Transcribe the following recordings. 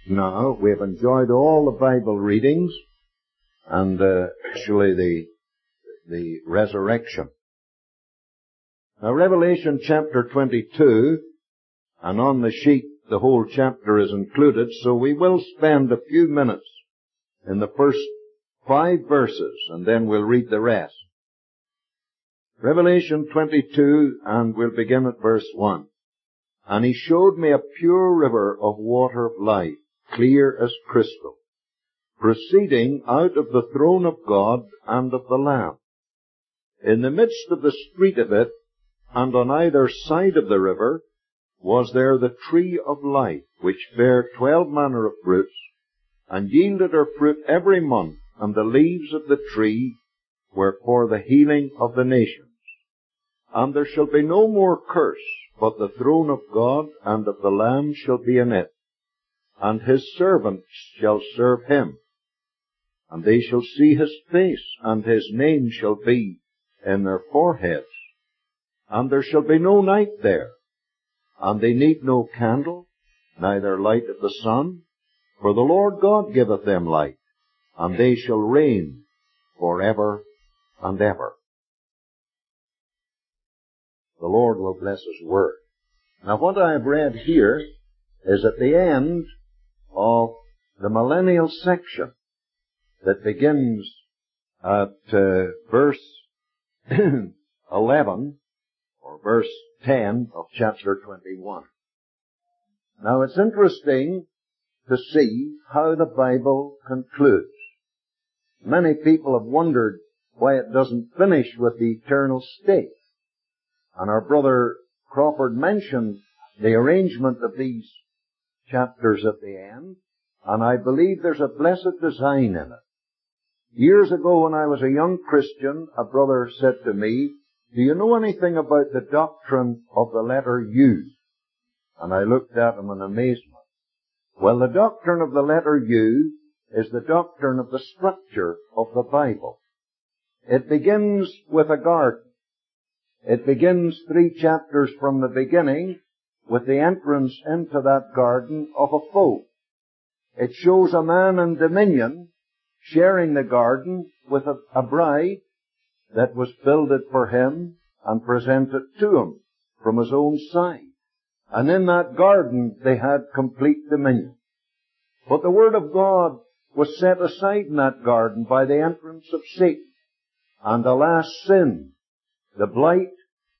now. We've enjoyed all the Bible readings and actually the resurrection. Now, Revelation chapter 22, and on the sheet the whole chapter is included, so we will spend a few minutes in the first 5 verses, and then we'll read the rest. Revelation 22, and we'll begin at verse 1. And he showed me a pure river of water of life, clear as crystal, proceeding out of the throne of God and of the Lamb. In the midst of the street of it, and on either side of the river, was there the tree of life, which bare 12 manner of fruits, and yielded her fruit every month, and the leaves of the tree were for the healing of the nations. And there shall be no more curse, but the throne of God and of the Lamb shall be in it, and his servants shall serve him. And they shall see his face, and his name shall be in their foreheads. And there shall be no night there, and they need no candle, neither light of the sun, for the Lord God giveth them light, and they shall reign forever and ever. The Lord will bless his word. Now, what I have read here is at the end of the millennial section that begins at verse 11 or verse 10 of chapter 21. Now, it's interesting to see how the Bible concludes. Many people have wondered why it doesn't finish with the eternal state. And our brother Crawford mentioned the arrangement of these chapters at the end, and I believe there's a blessed design in it. Years ago, when I was a young Christian, a brother said to me, "Do you know anything about the doctrine of the letter U?" And I looked at him in amazement. Well, the doctrine of the letter U is the doctrine of the structure of the Bible. It begins with a garden. It begins 3 chapters from the beginning with the entrance into that garden of a foe. It shows a man in dominion sharing the garden with a bride that was builded for him and presented to him from his own side. And in that garden they had complete dominion. But the Word of God was set aside in that garden by the entrance of Satan. And the last sin, the blight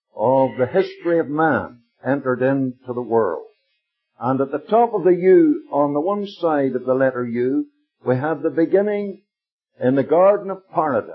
of the history of man, entered into the world. And at the top of the U, on the one side of the letter U, we have the beginning in the Garden of Paradise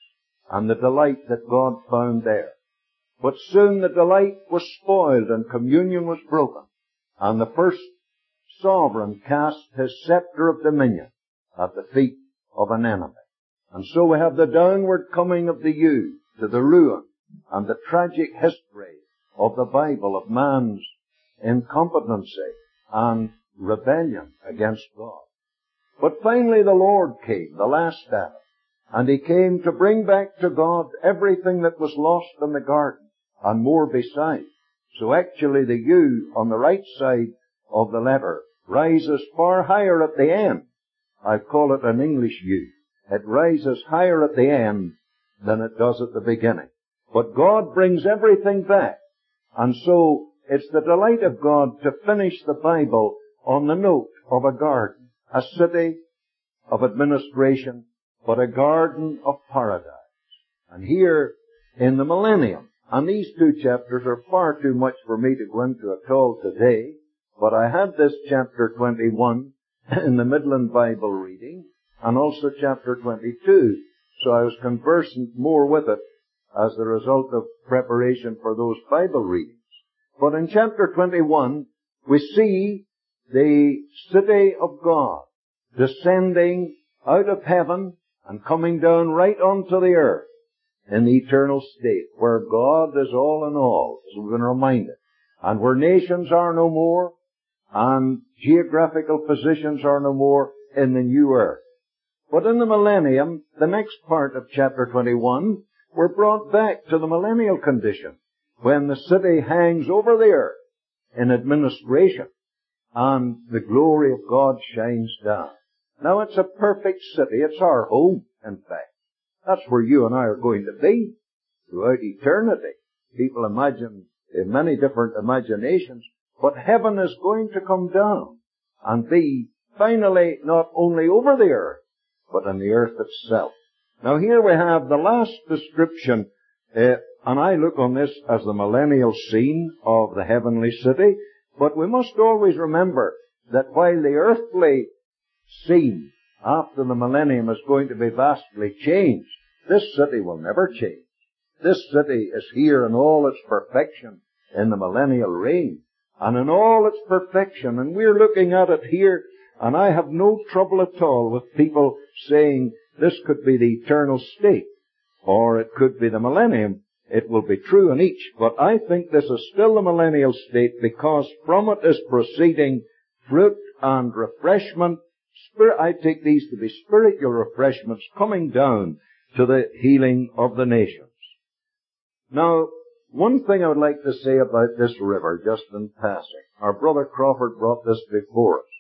and the delight that God found there. But soon the delight was spoiled and communion was broken, and the first sovereign cast his scepter of dominion at the feet of an enemy. And so we have the downward coming of the U to the ruin and the tragic history of the Bible of man's incompetency and rebellion against God. But finally the Lord came, the last Adam, and he came to bring back to God everything that was lost in the garden, and more besides. So actually the U on the right side of the letter rises far higher at the end. I call it an English U. It rises higher at the end than it does at the beginning. But God brings everything back. And so it's the delight of God to finish the Bible on the note of a garden, a city of administration, but a garden of paradise. And here in the millennium, and these 2 chapters are far too much for me to go into at all today, but I had this chapter 21 in the Midland Bible reading, and also chapter 22, so I was conversant more with it as the result of preparation for those Bible readings. But in chapter 21, we see the city of God descending out of heaven and coming down right onto the earth in the eternal state, where God is all in all, as we've been reminded, and where nations are no more, and geographical positions are no more in the new earth. But in the millennium, the next part of chapter 21, we're brought back to the millennial condition, when the city hangs over the earth in administration, and the glory of God shines down. Now it's a perfect city. It's our home, in fact. That's where you and I are going to be throughout eternity. People imagine many different imaginations, but heaven is going to come down and be finally not only over the earth, but in the earth itself. Now here we have the last description, and I look on this as the millennial scene of the heavenly city, but we must always remember that while the earthly scene after the millennium is going to be vastly changed, this city will never change. This city is here in all its perfection in the millennial reign, and in all its perfection, and we're looking at it here, and I have no trouble at all with people saying this could be the eternal state, or it could be the millennium. It will be true in each, but I think this is still the millennial state because from it is proceeding fruit and refreshment. I take these to be spiritual refreshments coming down to the healing of the nations. Now, one thing I would like to say about this river, just in passing. Our brother Crawford brought this before us.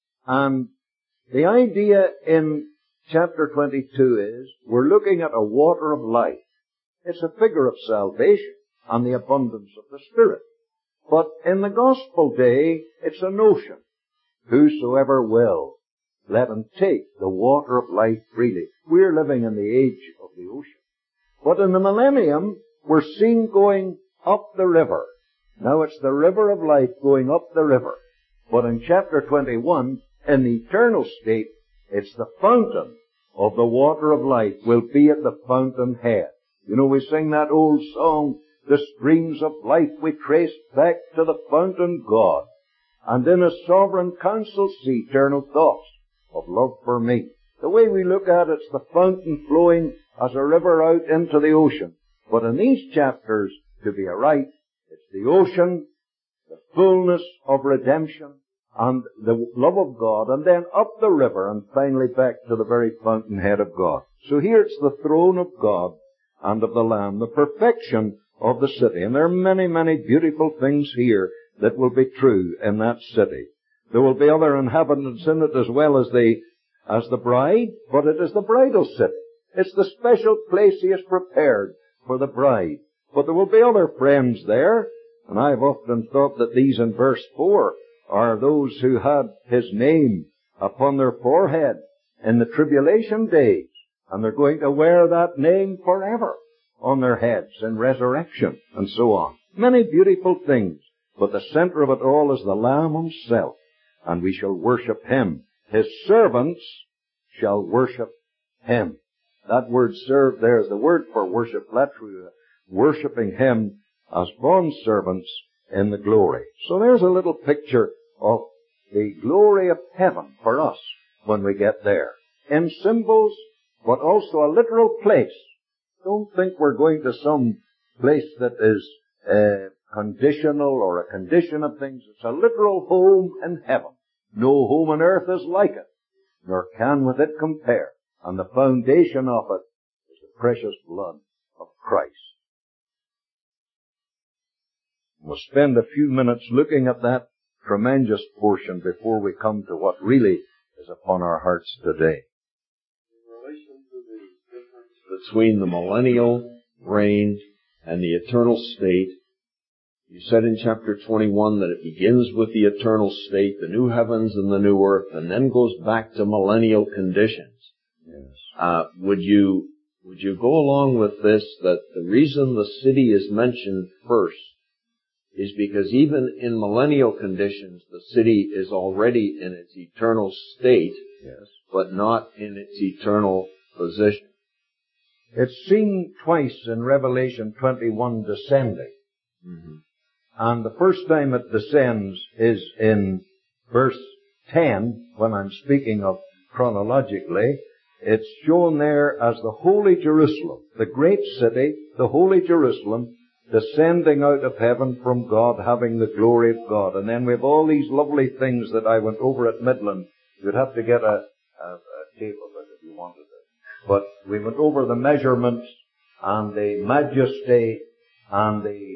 And the idea in chapter 22 is we're looking at a water of life. It's a figure of salvation and the abundance of the Spirit. But in the gospel day, it's a notion. Whosoever will, let him take the water of life freely. We're living in the age of the ocean. But in the millennium, we're seen going up the river. Now it's the river of life going up the river. But in chapter 21, in the eternal state, it's the fountain of the water of life will be at the fountain head. You know, we sing that old song, the streams of life we trace back to the fountain God, and in a sovereign counsel see eternal thoughts of love for me. The way we look at it's the fountain flowing as a river out into the ocean. But in these chapters, to be right, it's the ocean, the fullness of redemption, and the love of God, and then up the river, and finally back to the very fountainhead of God. So here it's the throne of God and of the Lamb, the perfection of the city. And there are many, many beautiful things here that will be true in that city. There will be other inhabitants in it as well as the bride, but it is the bridal city. It's the special place He has prepared for the bride. But there will be other friends there, and I've often thought that these in verse 4 are those who had His name upon their forehead in the tribulation days, and they're going to wear that name forever on their heads in resurrection, and so on. Many beautiful things, but the center of it all is the Lamb Himself, and we shall worship Him. His servants shall worship Him. That word serve there is the word for worship, literally, worshiping Him as bondservants in the glory. So there's a little picture of the glory of heaven for us when we get there. In symbols, but also a literal place. Don't think we're going to some place that is conditional or a condition of things. It's a literal home in heaven. No home on earth is like it, nor can with it compare. And the foundation of it is the precious blood of Christ. We'll spend a few minutes looking at that tremendous portion before we come to what really is upon our hearts today. In relation to the difference between the millennial reign and the eternal state, you said in chapter 21 that it begins with the eternal state, the new heavens and the new earth, and then goes back to millennial conditions. Yes. Would you go along with this, that the reason the city is mentioned first is because even in millennial conditions, the city is already in its eternal state, Yes. but not in its eternal position. It's seen twice in Revelation 21 descending. Mm-hmm. And the first time it descends is in verse 10, when I'm speaking of chronologically. It's shown there as the Holy Jerusalem, the great city, the Holy Jerusalem, descending out of heaven from God, having the glory of God. And then we have all these lovely things that I went over at Midland. You'd have to get a tape of it if you wanted it. But we went over the measurements and the majesty and the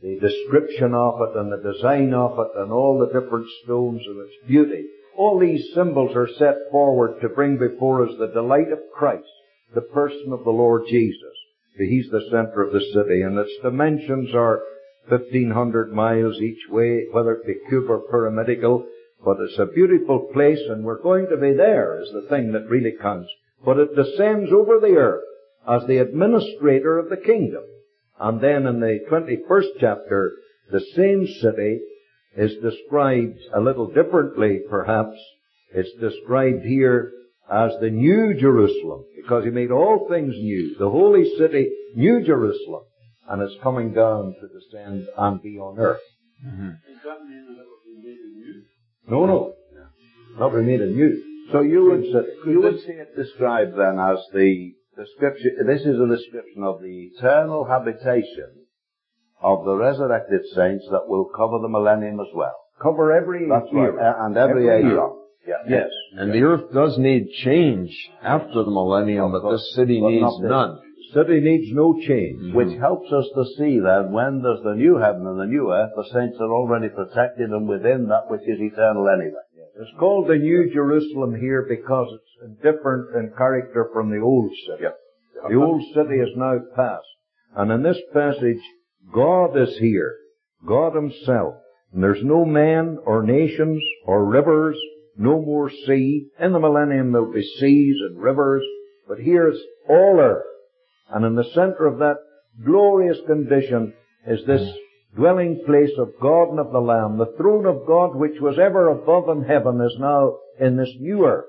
the description of it and the design of it and all the different stones and its beauty. All these symbols are set forward to bring before us the delight of Christ, the person of the Lord Jesus. He's the center of the city, and its dimensions are 1,500 miles each way, whether it be cube or pyramidical. But it's a beautiful place, and we're going to be there is the thing that really counts. But it descends over the earth as the administrator of the kingdom. And then in the 21st chapter, the same city is described a little differently, perhaps. It's described here as the New Jerusalem, because He made all things new. The holy city, New Jerusalem, and it's coming down to descend and be on earth. Mm-hmm. Does that mean that it will be made anew? No. Not be made anew. So you would see it described then as the description. This is a description of the eternal habitation of the resurrected saints that will cover the millennium as well. Cover every era. And every age on. Yeah. Yes. And the earth does need change after the millennium, but this city needs none. The city needs no change. Mm-hmm. Which helps us to see then when there's the new heaven and the new earth, the saints are already protected and within that which is eternal anyway. It's called the New Jerusalem here because it's different in character from the old city. Yep. The old city is now past. And in this passage, God is here. God Himself. And there's no man or nations or rivers, no more sea. In the millennium there'll be seas and rivers. But here it's all earth. And in the center of that glorious condition is this dwelling place of God and of the Lamb. The throne of God, which was ever above in heaven, is now in this new earth.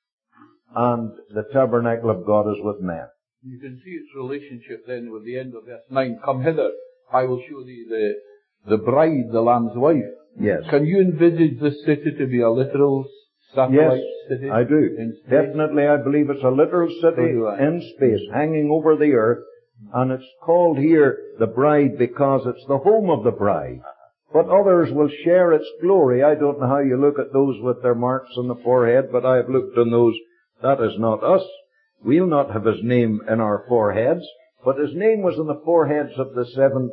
And the tabernacle of God is with men. You can see its relationship then with the end of verse 9. Come hither, I will show thee the bride, the Lamb's wife. Yes. Can you envisage this city to be a literal satellite city? Yes, I do. Definitely, I believe it's a literal city in space, hanging over the earth. And it's called here the bride because it's the home of the bride. But others will share its glory. I don't know how you look at those with their marks on the forehead, but I have looked on those. That is not us. We'll not have His name in our foreheads, but His name was in the foreheads of the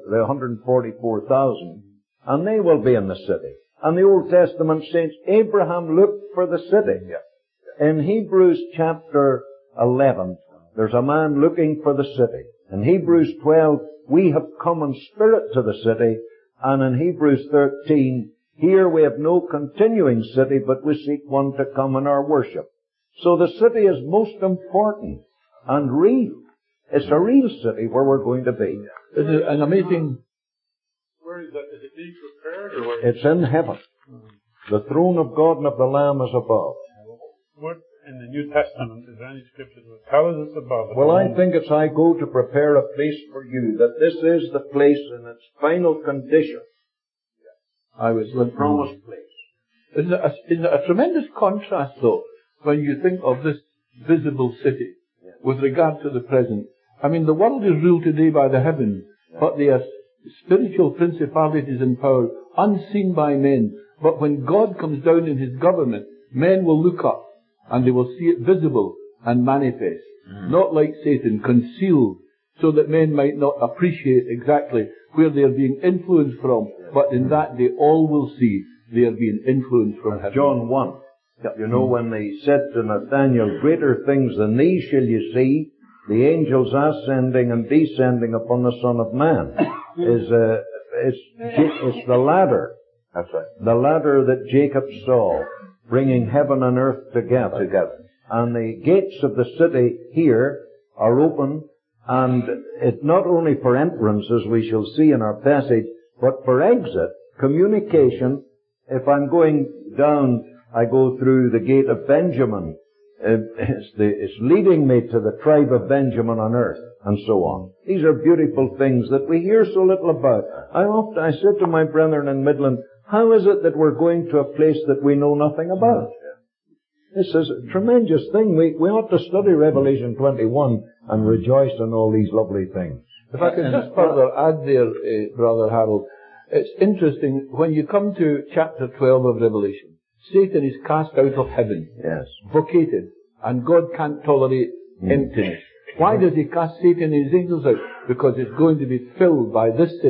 144,000, and they will be in the city. And the Old Testament saints, Abraham looked for the city. In Hebrews chapter 11, there's a man looking for the city. In Hebrews 12, we have come in spirit to the city. And in Hebrews 13, here we have no continuing city, but we seek one to come in our worship. So the city is most important and real. It's a real city where we're going to be. Is it an amazing... Where is that? Is it being prepared? Or where? It's in heaven. The throne of God and of the Lamb is above. What in the New Testament is there any scripture that tells us above it? Well, I think it's I go to prepare a place for you, that this is the place in its final condition. I was the promised place. Isn't it a tremendous contrast, though, when you think of this visible city with regard to the present? I mean, the world is ruled today by the heavens, but they are spiritual principalities and powers unseen by men. But when God comes down in His government, men will look up and they will see it visible and manifest. Not like Satan, concealed, so that men might not appreciate exactly where they are being influenced from. But in that they all will see they are being influenced from heaven. John 1. You know, when they said to Nathanael, greater things than these shall you see, the angels ascending and descending upon the Son of Man. It's the ladder. That's right. The ladder that Jacob saw, bringing heaven and earth together. And the gates of the city here are open, and it's not only for entrance, as we shall see in our passage, but for exit, communication. If I'm going down, I go through the gate of Benjamin. It's leading me to the tribe of Benjamin on earth, and so on. These are beautiful things that we hear so little about. I said to my brethren in Midland, how is it that we're going to a place that we know nothing about? This is a tremendous thing. We ought to study Revelation 21 and rejoice in all these lovely things. If I could just further add there, Brother Harold, it's interesting, when you come to chapter 12 of Revelation, Satan is cast out of heaven, vacated, and God can't tolerate emptiness. Why does He cast Satan and his angels out? Because it's going to be filled by this city,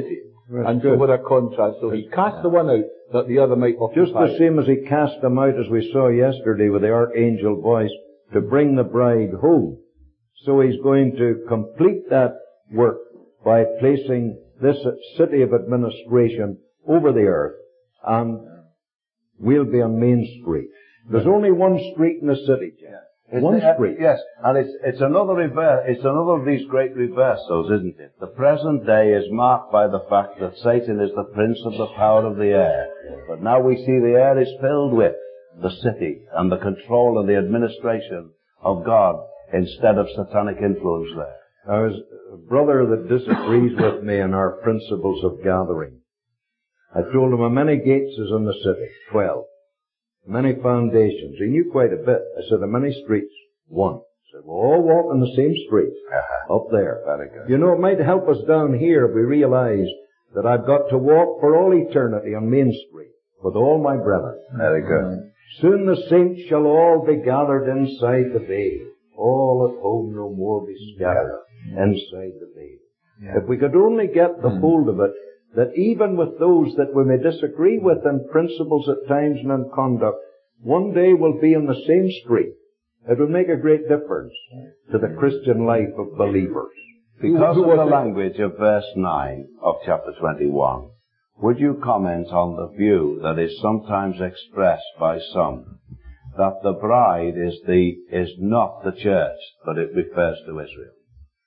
That's and good. so what a contrast. So he cast the one out that the other might occupy. Just the same as he cast them out, as we saw yesterday with the archangel voice, to bring the bride home. So he's going to complete that work by placing this city of administration over the earth, and we'll be on Main Street. There's only one street in the city, Jack. One street. Yes, and it's another of these great reversals, isn't it? The present day is marked by the fact that Satan is the prince of the power of the air. But now we see the air is filled with the city and the control and the administration of God instead of satanic influence there. Now, as a brother that disagrees with me in our principles of gathering, I told him how many gates is in the city? 12. Many foundations. He knew quite a bit. I said, how many streets? 1. He said, we'll all walk on the same street. Up there. Very good. You know, it might help us down here if we realize that I've got to walk for all eternity on Main Street with all my brethren. Very good. Soon the saints shall all be gathered inside the bay. All at home no more be scattered inside the bay. Yeah. If we could only get the hold of it, that even with those that we may disagree with in principles at times and in conduct, one day we'll be in the same street. It will make a great difference to the Christian life of believers. Because of the language of verse 9 of chapter 21, would you comment on the view that is sometimes expressed by some, that the bride is not the church, but it refers to Israel?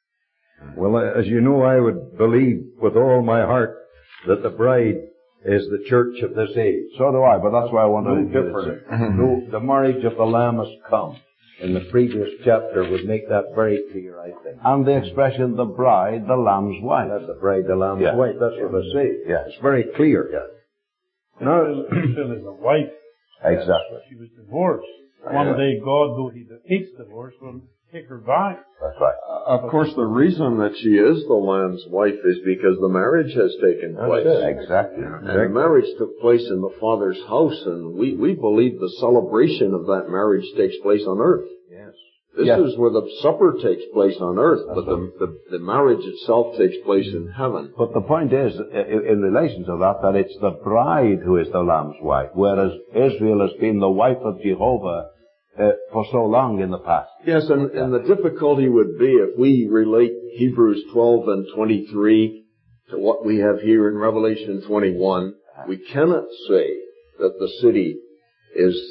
Well, as you know, I would believe with all my heart that the bride is the church of this age. So do I, but that's why I want to different. No, the marriage of the Lamb has come. In the previous chapter would make that very clear, I think. And the expression, the bride, the Lamb's wife. That's the bride, the Lamb's wife. That's what I say. Yeah. It's very clear. Yeah. Now, Israel is a wife. Exactly. She was divorced. One day God, though he hates divorce, will take her back. That's right. Of course, the reason that she is the Lamb's wife is because the marriage has taken place. Exactly. And the marriage took place in the Father's house, and we believe the celebration of that marriage takes place on earth. Yes. This is where the supper takes place on earth, but the marriage itself takes place in heaven. But the point is, in relation to that it's the bride who is the Lamb's wife, whereas Israel has been the wife of Jehovah for so long in the past. Yes, and the difficulty would be if we relate Hebrews 12 and 23 to what we have here in Revelation 21, we cannot say that the city is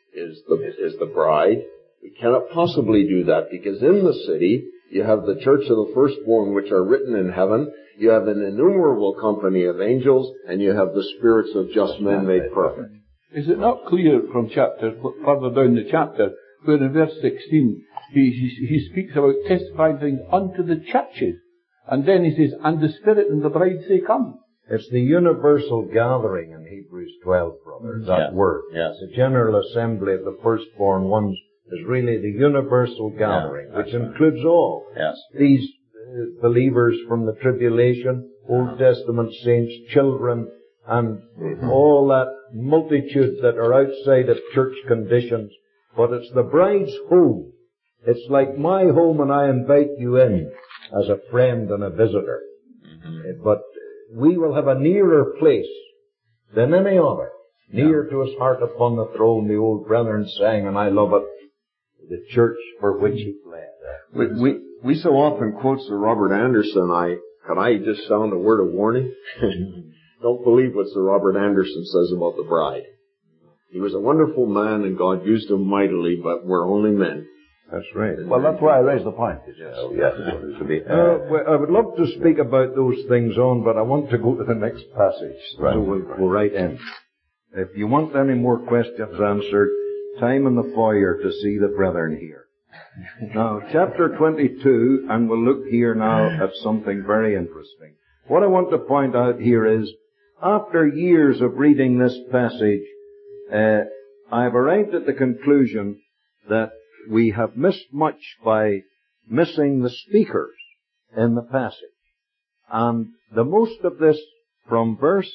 the bride. We cannot possibly do that, because in the city you have the church of the firstborn, which are written in heaven. You have an innumerable company of angels, and you have the spirits of just men made perfect. Is it not clear from further down the chapter, where in verse 16, he speaks about testifying things unto the churches, and then he says, and the Spirit and the bride say, come. It's the universal gathering in Hebrews 12, brothers, that word. Yes. The general assembly of the firstborn ones is really the universal gathering, which includes all. Yes. These believers from the tribulation, Old Testament saints, children, and all that multitude that are outside of church conditions. But it's the bride's home. It's like my home, and I invite you in as a friend and a visitor. But we will have a nearer place than any other. Near to his heart upon the throne, the old brethren sang, and I love it, the church for which he bled. We so often quote Sir Robert Anderson. Can I just sound a word of warning? Don't believe what Sir Robert Anderson says about the bride. He was a wonderful man, and God used him mightily, but we're only men. That's right. Well, that's why I raised the point. Yes. I would love to speak about those things on, but I want to go to the next passage. Right. So we'll right in. If you want any more questions answered, time in the foyer to see the brethren here. Now, chapter 22, and we'll look here now at something very interesting. What I want to point out here is, after years of reading this passage, I've arrived at the conclusion that we have missed much by missing the speakers in the passage. And the most of this from verse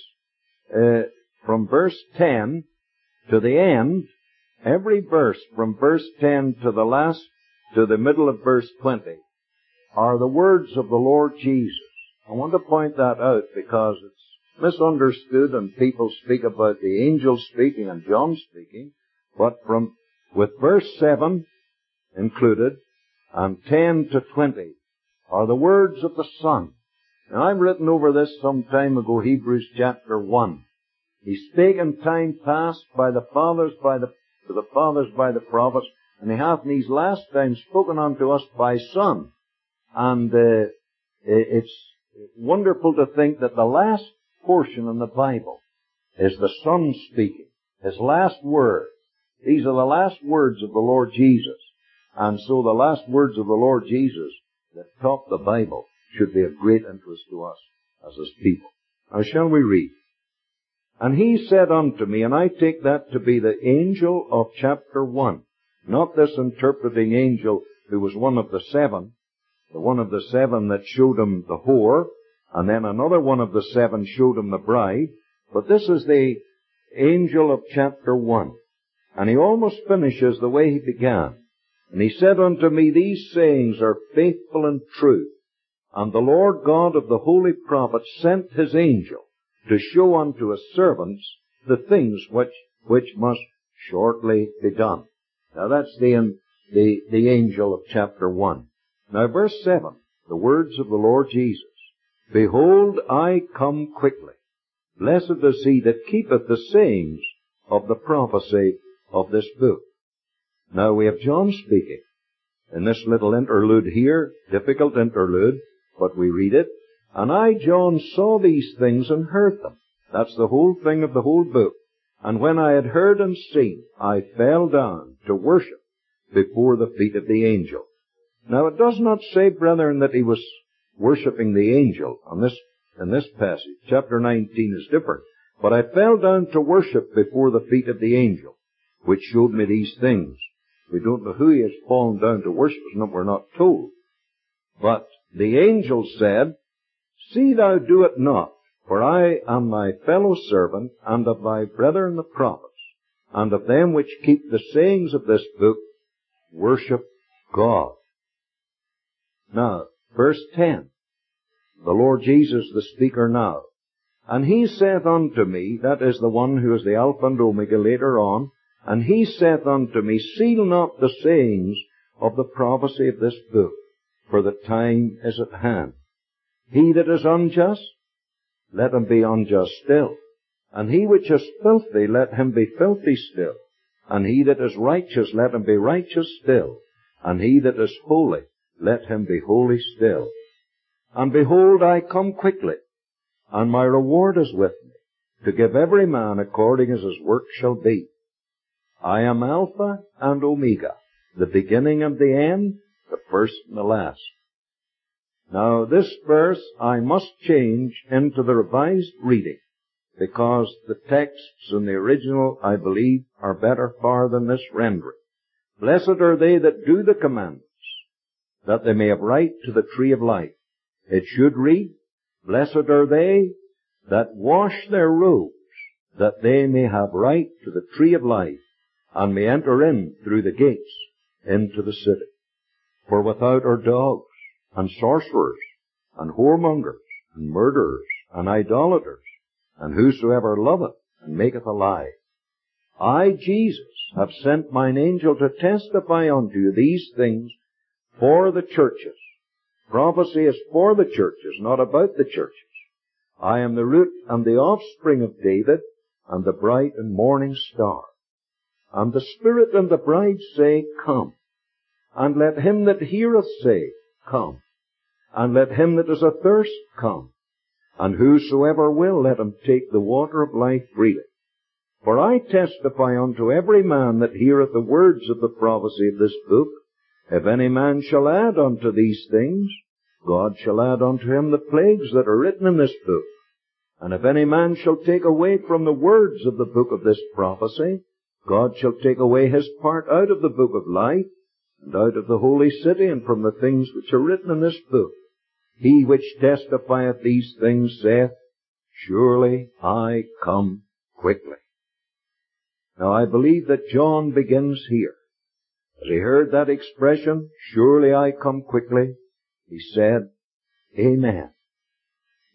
10 to the end, every verse from verse 10 to the last, to the middle of verse 20, are the words of the Lord Jesus. I want to point that out because it's misunderstood and people speak about the angel speaking and John speaking, but with verse 7 included and 10 to 20 are the words of the Son. Now I've written over this some time ago, Hebrews chapter 1. He spake in time past by the fathers to the fathers by the prophets, and he hath in these last times spoken unto us by Son. And it's wonderful to think that the last portion in the Bible is the Son speaking, his last word. These are the last words of the Lord Jesus. And so the last words of the Lord Jesus that top the Bible should be of great interest to us as his people. Now shall we read? And he said unto me, and I take that to be the angel of chapter 1, not this interpreting angel who was one of the seven, the one of the seven that showed him the whore, and then another one of the seven showed him the bride, but this is the angel of chapter 1. And he almost finishes the way he began. And he said unto me, these sayings are faithful and true. And the Lord God of the holy prophets sent his angel to show unto his servants the things which must shortly be done. Now that's the angel of chapter 1. Now verse 7, the words of the Lord Jesus. Behold, I come quickly. Blessed is he that keepeth the sayings of the prophecy of this book. Now we have John speaking in this little interlude here, difficult interlude, but we read it. And I, John, saw these things and heard them. That's the whole thing of the whole book. And when I had heard and seen, I fell down to worship before the feet of the angel. Now it does not say, brethren, that he was worshipping the angel in this passage. Chapter 19 is different. But I fell down to worship before the feet of the angel, which showed me these things. We don't know who he has fallen down to worship, we're not told. But the angel said, see thou do it not, for I am thy fellow servant, and of thy brethren the prophets, and of them which keep the sayings of this book, worship God. Now, verse 10, the Lord Jesus, the speaker now. And he saith unto me, that is the one who is the Alpha and Omega later on, and he saith unto me, seal not the sayings of the prophecy of this book, for the time is at hand. He that is unjust, let him be unjust still. And he which is filthy, let him be filthy still. And he that is righteous, let him be righteous still. And he that is holy, let him be holy still. And behold, I come quickly, and my reward is with me, to give every man according as his work shall be. I am Alpha and Omega, the beginning and the end, the first and the last. Now this verse I must change into the Revised Reading, because the texts in the original, I believe, are better far than this rendering. Blessed are they that do the commandments, that they may have right to the tree of life. It should read, blessed are they that wash their robes, that they may have right to the tree of life, and may enter in through the gates into the city. For without are dogs, and sorcerers, and whoremongers, and murderers, and idolaters, and whosoever loveth and maketh a lie. I, Jesus, have sent mine angel to testify unto you these things for the churches. Prophecy is for the churches, not about the churches. I am the root and the offspring of David, and the bright and morning star. And the Spirit and the bride say, come. And let him that heareth say, come. And let him that is athirst come. And whosoever will, let him take the water of life freely. For I testify unto every man that heareth the words of the prophecy of this book, if any man shall add unto these things, God shall add unto him the plagues that are written in this book. And if any man shall take away from the words of the book of this prophecy, God shall take away his part out of the book of life, and out of the holy city, and from the things which are written in this book. He which testifieth these things saith, surely I come quickly. Now I believe that John begins here. As he heard that expression, surely I come quickly, he said, Amen.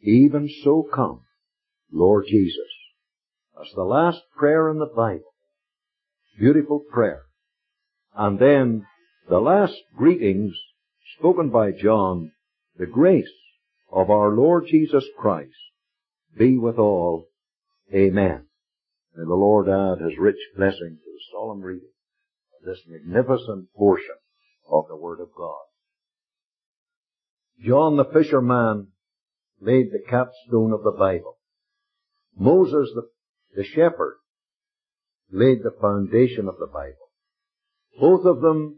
even so come, Lord Jesus. That's the last prayer in the Bible. Beautiful prayer. And then the last greetings spoken by John, the grace of our Lord Jesus Christ be with all. Amen. May the Lord add His rich blessing to the solemn reading of this magnificent portion of the Word of God. John the fisherman laid the capstone of the Bible. Moses the shepherd laid the foundation of the Bible. Both of them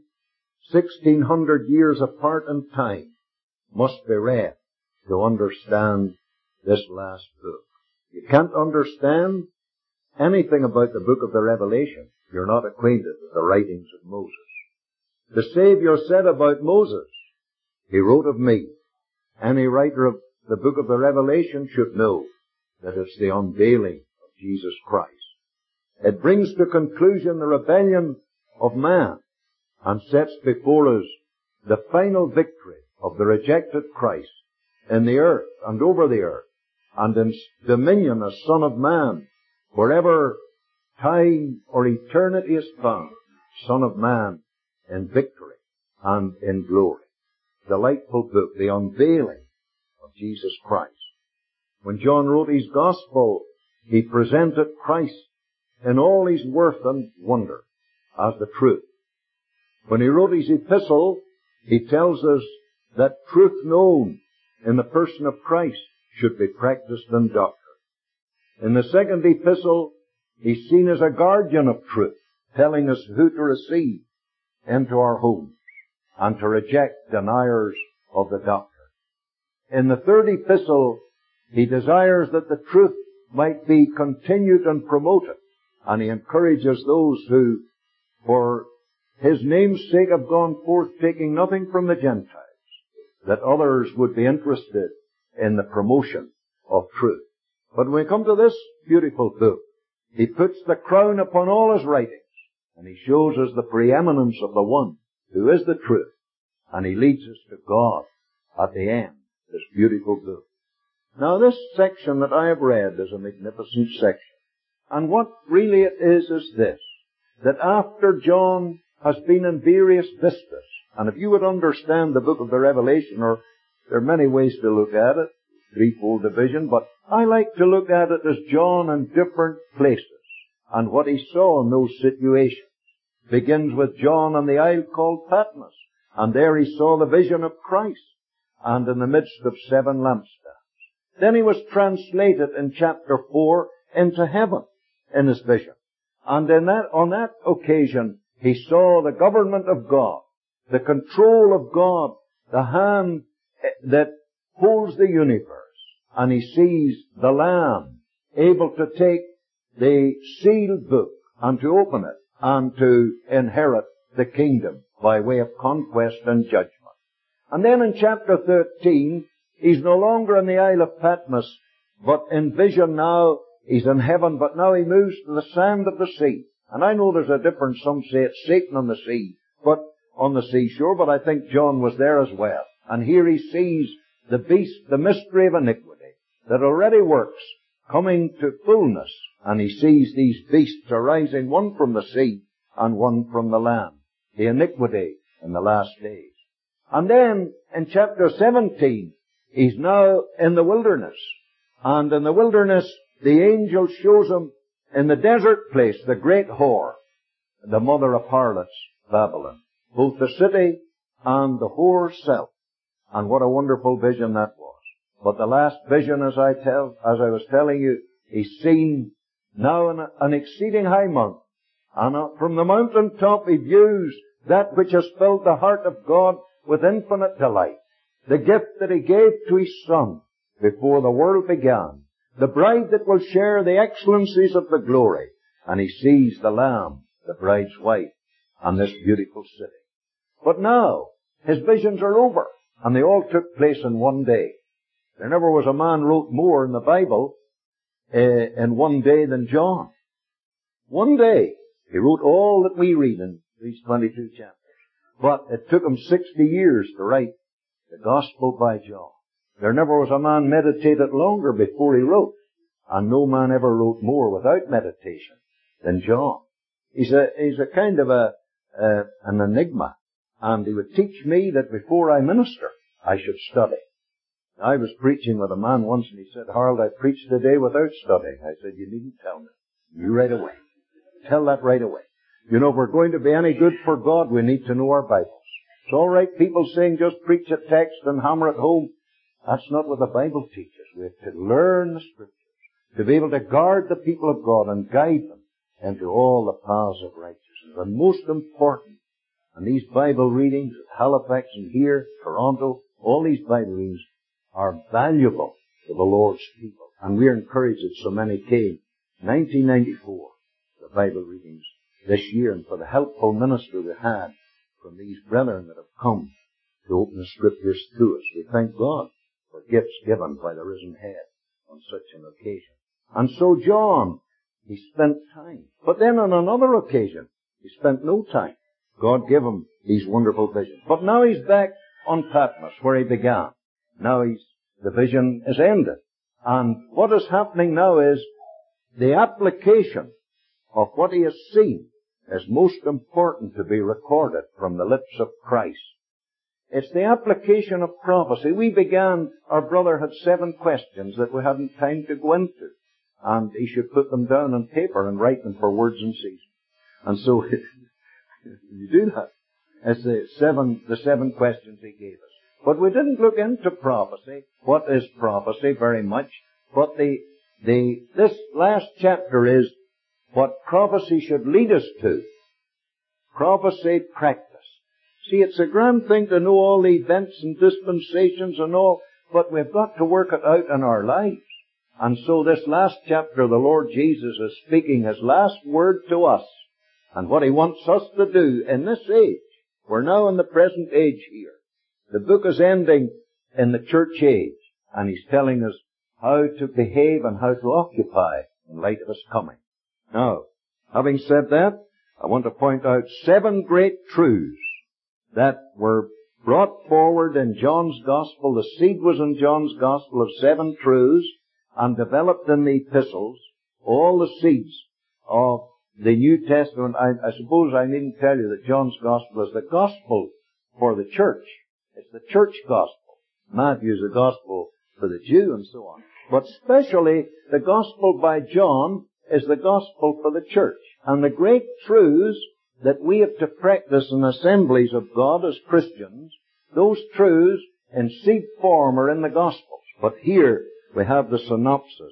1,600 years apart in time must be read to understand this last book. You can't understand anything about the book of the Revelation if you're not acquainted with the writings of Moses. The Savior said about Moses, he wrote of me. Any writer of the book of the Revelation should know that it's the unveiling of Jesus Christ. It brings to conclusion the rebellion of man and sets before us the final victory of the rejected Christ in the earth and over the earth and in dominion as Son of Man. Wherever time or eternity is found, Son of Man in victory and in glory. Delightful book, the unveiling of Jesus Christ. When John wrote his Gospel, he presented Christ in all his worth and wonder as the truth. When he wrote his epistle, he tells us that truth known in the person of Christ should be practiced in doctrine. In the second epistle, he's seen as a guardian of truth, telling us who to receive into our homes and to reject deniers of the doctrine. In the third epistle, he desires that the truth might be continued and promoted, and he encourages those who, for his name's sake, have gone forth taking nothing from the Gentiles, that others would be interested in the promotion of truth. But when we come to this beautiful book, he puts the crown upon all his writings, and he shows us the preeminence of the one who is the truth, and he leads us to God at the end, this beautiful book. Now this section that I have read is a magnificent section. And what really it is this, that after John has been in various vistas, and if you would understand the book of the Revelation, or there are many ways to look at it, threefold division, but I like to look at it as John in different places, and what he saw in those situations. Begins with John on the isle called Patmos, and there he saw the vision of Christ, and in the midst of 7 lampstands. Then he was translated in chapter 4 into heaven in his vision. And on that occasion, he saw the government of God, the control of God, the hand that holds the universe. And he sees the Lamb able to take the sealed book and to open it and to inherit the kingdom by way of conquest and judgment. And then in chapter 13, he's no longer in the Isle of Patmos, but in vision now, he's in heaven, but now he moves to the sand of the sea. And I know there's a difference, some say it's Satan on the sea, but on the seashore, but I think John was there as well. And here he sees the beast, the mystery of iniquity, that already works, coming to fullness, and he sees these beasts arising, one from the sea and one from the land, the iniquity in the last days. And then in chapter 17, he's now in the wilderness. And in the wilderness, the angel shows him in the desert place, the great whore, the mother of harlots, Babylon. Both the city and the whore herself. And what a wonderful vision that was. But the last vision, as I was telling you, he's seen now in an exceeding high mountain. And from the mountain top he views that which has filled the heart of God with infinite delight. The gift that he gave to his Son before the world began. The bride that will share the excellencies of the glory. And he sees the Lamb, the bride's wife, and this beautiful city. But now, his visions are over, and they all took place in one day. There never was a man wrote more in the Bible in one day than John. One day, he wrote all that we read in these 22 chapters. But it took him 60 years to write the Gospel by John. There never was a man meditated longer before he wrote. And no man ever wrote more without meditation than John. He's a kind of an enigma. And he would teach me that before I minister, I should study. I was preaching with a man once and he said, Harold, I preached today without studying. I said, you needn't tell me. You right away. Tell that right away. You know, if we're going to be any good for God, we need to know our Bibles. It's all right people saying just preach a text and hammer it home. That's not what the Bible teaches. We have to learn the Scriptures, to be able to guard the people of God and guide them into all the paths of righteousness. And most important, and these Bible readings at Halifax and here, Toronto, all these Bible readings are valuable to the Lord's people. And we're encouraged that so many came. 1994, the Bible readings this year, and for the helpful ministry we had from these brethren that have come to open the Scriptures to us. We thank God for gifts given by the risen head on such an occasion. And so John, he spent time. But then on another occasion, he spent no time. God gave him these wonderful visions. But now he's back on Patmos, where he began. Now the vision is ended. And what is happening now is the application of what he has seen is most important to be recorded from the lips of Christ. It's the application of prophecy. We began, our brother had 7 questions that we hadn't time to go into. And he should put them down on paper and write them for words and season. And so, you do that. It's the 7 questions he gave us. But we didn't look into prophecy. What is prophecy? Very much. But this last chapter is what prophecy should lead us to. Prophecy practice. See, it's a grand thing to know all the events and dispensations and all, but we've got to work it out in our lives. And so this last chapter, the Lord Jesus is speaking His last word to us and what He wants us to do in this age. We're now in the present age here. The book is ending in the church age, and He's telling us how to behave and how to occupy in light of His coming. Now, having said that, I want to point out 7 great truths that were brought forward in John's Gospel. The seed was in John's Gospel of 7 truths, and developed in the epistles, all the seeds of the New Testament. I suppose I needn't tell you that John's Gospel is the Gospel for the church. It's the church Gospel. Matthew's the Gospel for the Jew and so on. But specially, the Gospel by John is the Gospel for the church. And the great truths that we have to practice in assemblies of God as Christians, those truths in seed form are in the Gospels. But here, we have the synopsis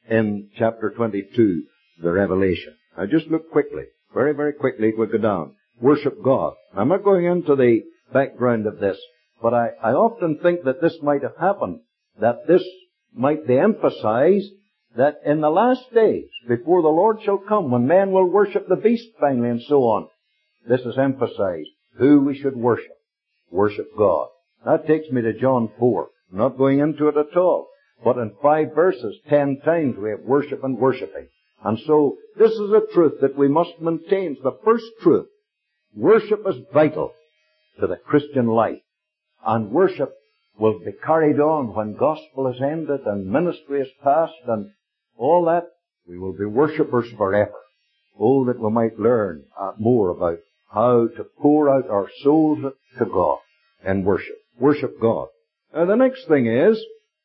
in chapter 22, the Revelation. Now just look quickly, very, very quickly, we'll go down. Worship God. I'm not going into the background of this, but I often think that this might have happened, that this might be emphasized, that in the last days, before the Lord shall come, when men will worship the beast finally and so on, this is emphasized, who we should worship. Worship God. That takes me to John 4. I'm not going into it at all. But in 5 verses, 10 times we have worship and worshiping. And so, this is a truth that we must maintain. It's the first truth. Worship is vital to the Christian life. And worship will be carried on when gospel is ended and ministry is past and all that. We will be worshippers forever. Oh, that we might learn more about how to pour out our souls to God and worship. Worship God. Now, the next thing is,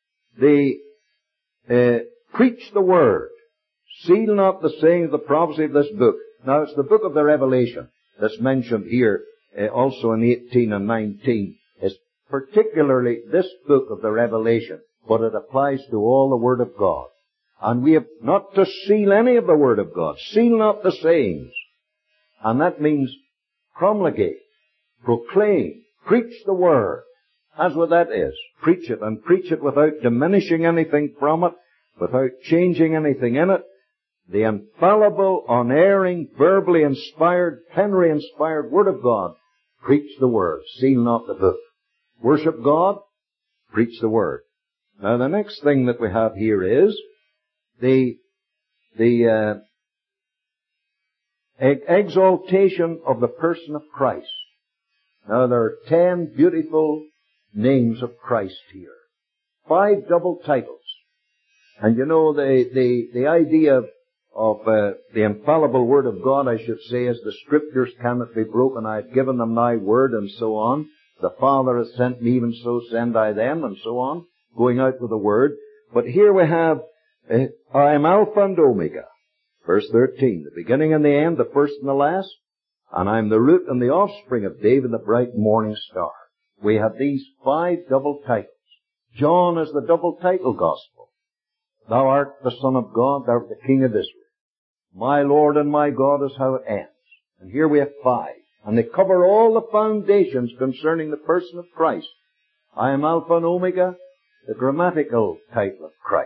preach the word. Seal not the saying of the prophecy of this book. Now, it's the book of the Revelation that's mentioned here, also in 18 and 19. It's particularly this book of the Revelation, but it applies to all the Word of God. And we have not to seal any of the Word of God. Seal not the sayings. And that means promulgate, proclaim, preach the Word. That's what that is. Preach it, and preach it without diminishing anything from it, without changing anything in it. The infallible, unerring, verbally inspired, plenary inspired Word of God. Preach the Word. Seal not the book. Worship God. Preach the Word. Now the next thing that we have here is the exaltation of the person of Christ. Now there are 10 beautiful names of Christ here. 5 double titles. And you know, the idea of the infallible Word of God, I should say, is the Scriptures cannot be broken. I have given them thy word, and so on. The Father has sent me, even so send I them, and so on. Going out with the Word. But here we have, I am Alpha and Omega. Verse 13, the beginning and the end, the first and the last. And I am the root and the offspring of David, the bright morning star. We have these 5 double titles. John is the double title gospel. Thou art the Son of God, thou art the King of Israel. My Lord and my God is how it ends. And here we have 5. And they cover all the foundations concerning the person of Christ. I am Alpha and Omega, the grammatical title of Christ.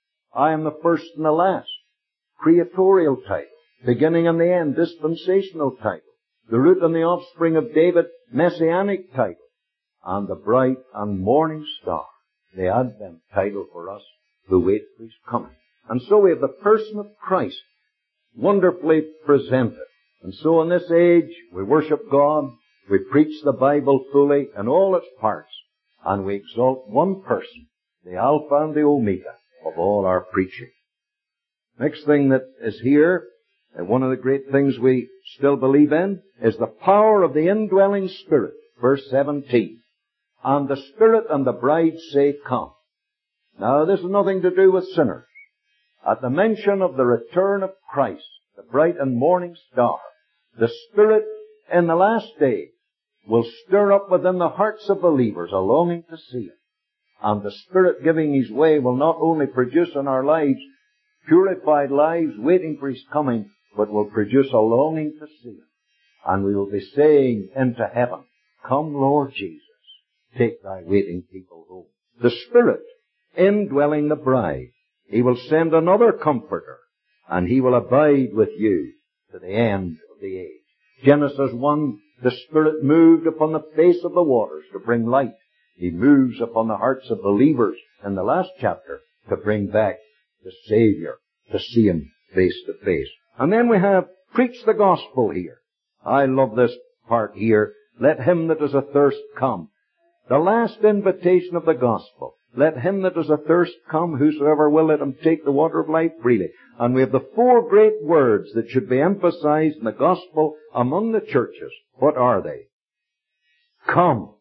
I am the first and the last, creatorial title. Beginning and the end, dispensational title. The root and the offspring of David, messianic title. And the bright and morning star, the Advent title for us who wait for His coming. And so we have the person of Christ wonderfully presented. And so in this age, we worship God, we preach the Bible fully in all its parts, and we exalt one person, the Alpha and the Omega of all our preaching. Next thing that is here, and one of the great things we still believe in, is the power of the indwelling Spirit. Verse 17. And the Spirit and the bride say, come. Now, this has nothing to do with sinners. At the mention of the return of Christ, the bright and morning star, the Spirit in the last day will stir up within the hearts of believers a longing to see Him. And the Spirit giving His way will not only produce in our lives purified lives waiting for His coming, but will produce a longing to see Him. And we will be saying into heaven, come, Lord Jesus, take thy waiting people home. The Spirit indwelling the bride, He will send another Comforter, and He will abide with you to the end of the age. Genesis 1, the Spirit moved upon the face of the waters to bring light. He moves upon the hearts of believers in the last chapter to bring back the Savior, to see Him face to face. And then we have preach the gospel here. I love this part here. Let him that is athirst come. The last invitation of the gospel. Let him that is athirst come, whosoever will, let him take the water of life freely. And we have the 4 great words that should be emphasized in the gospel among the churches. What are they? Come.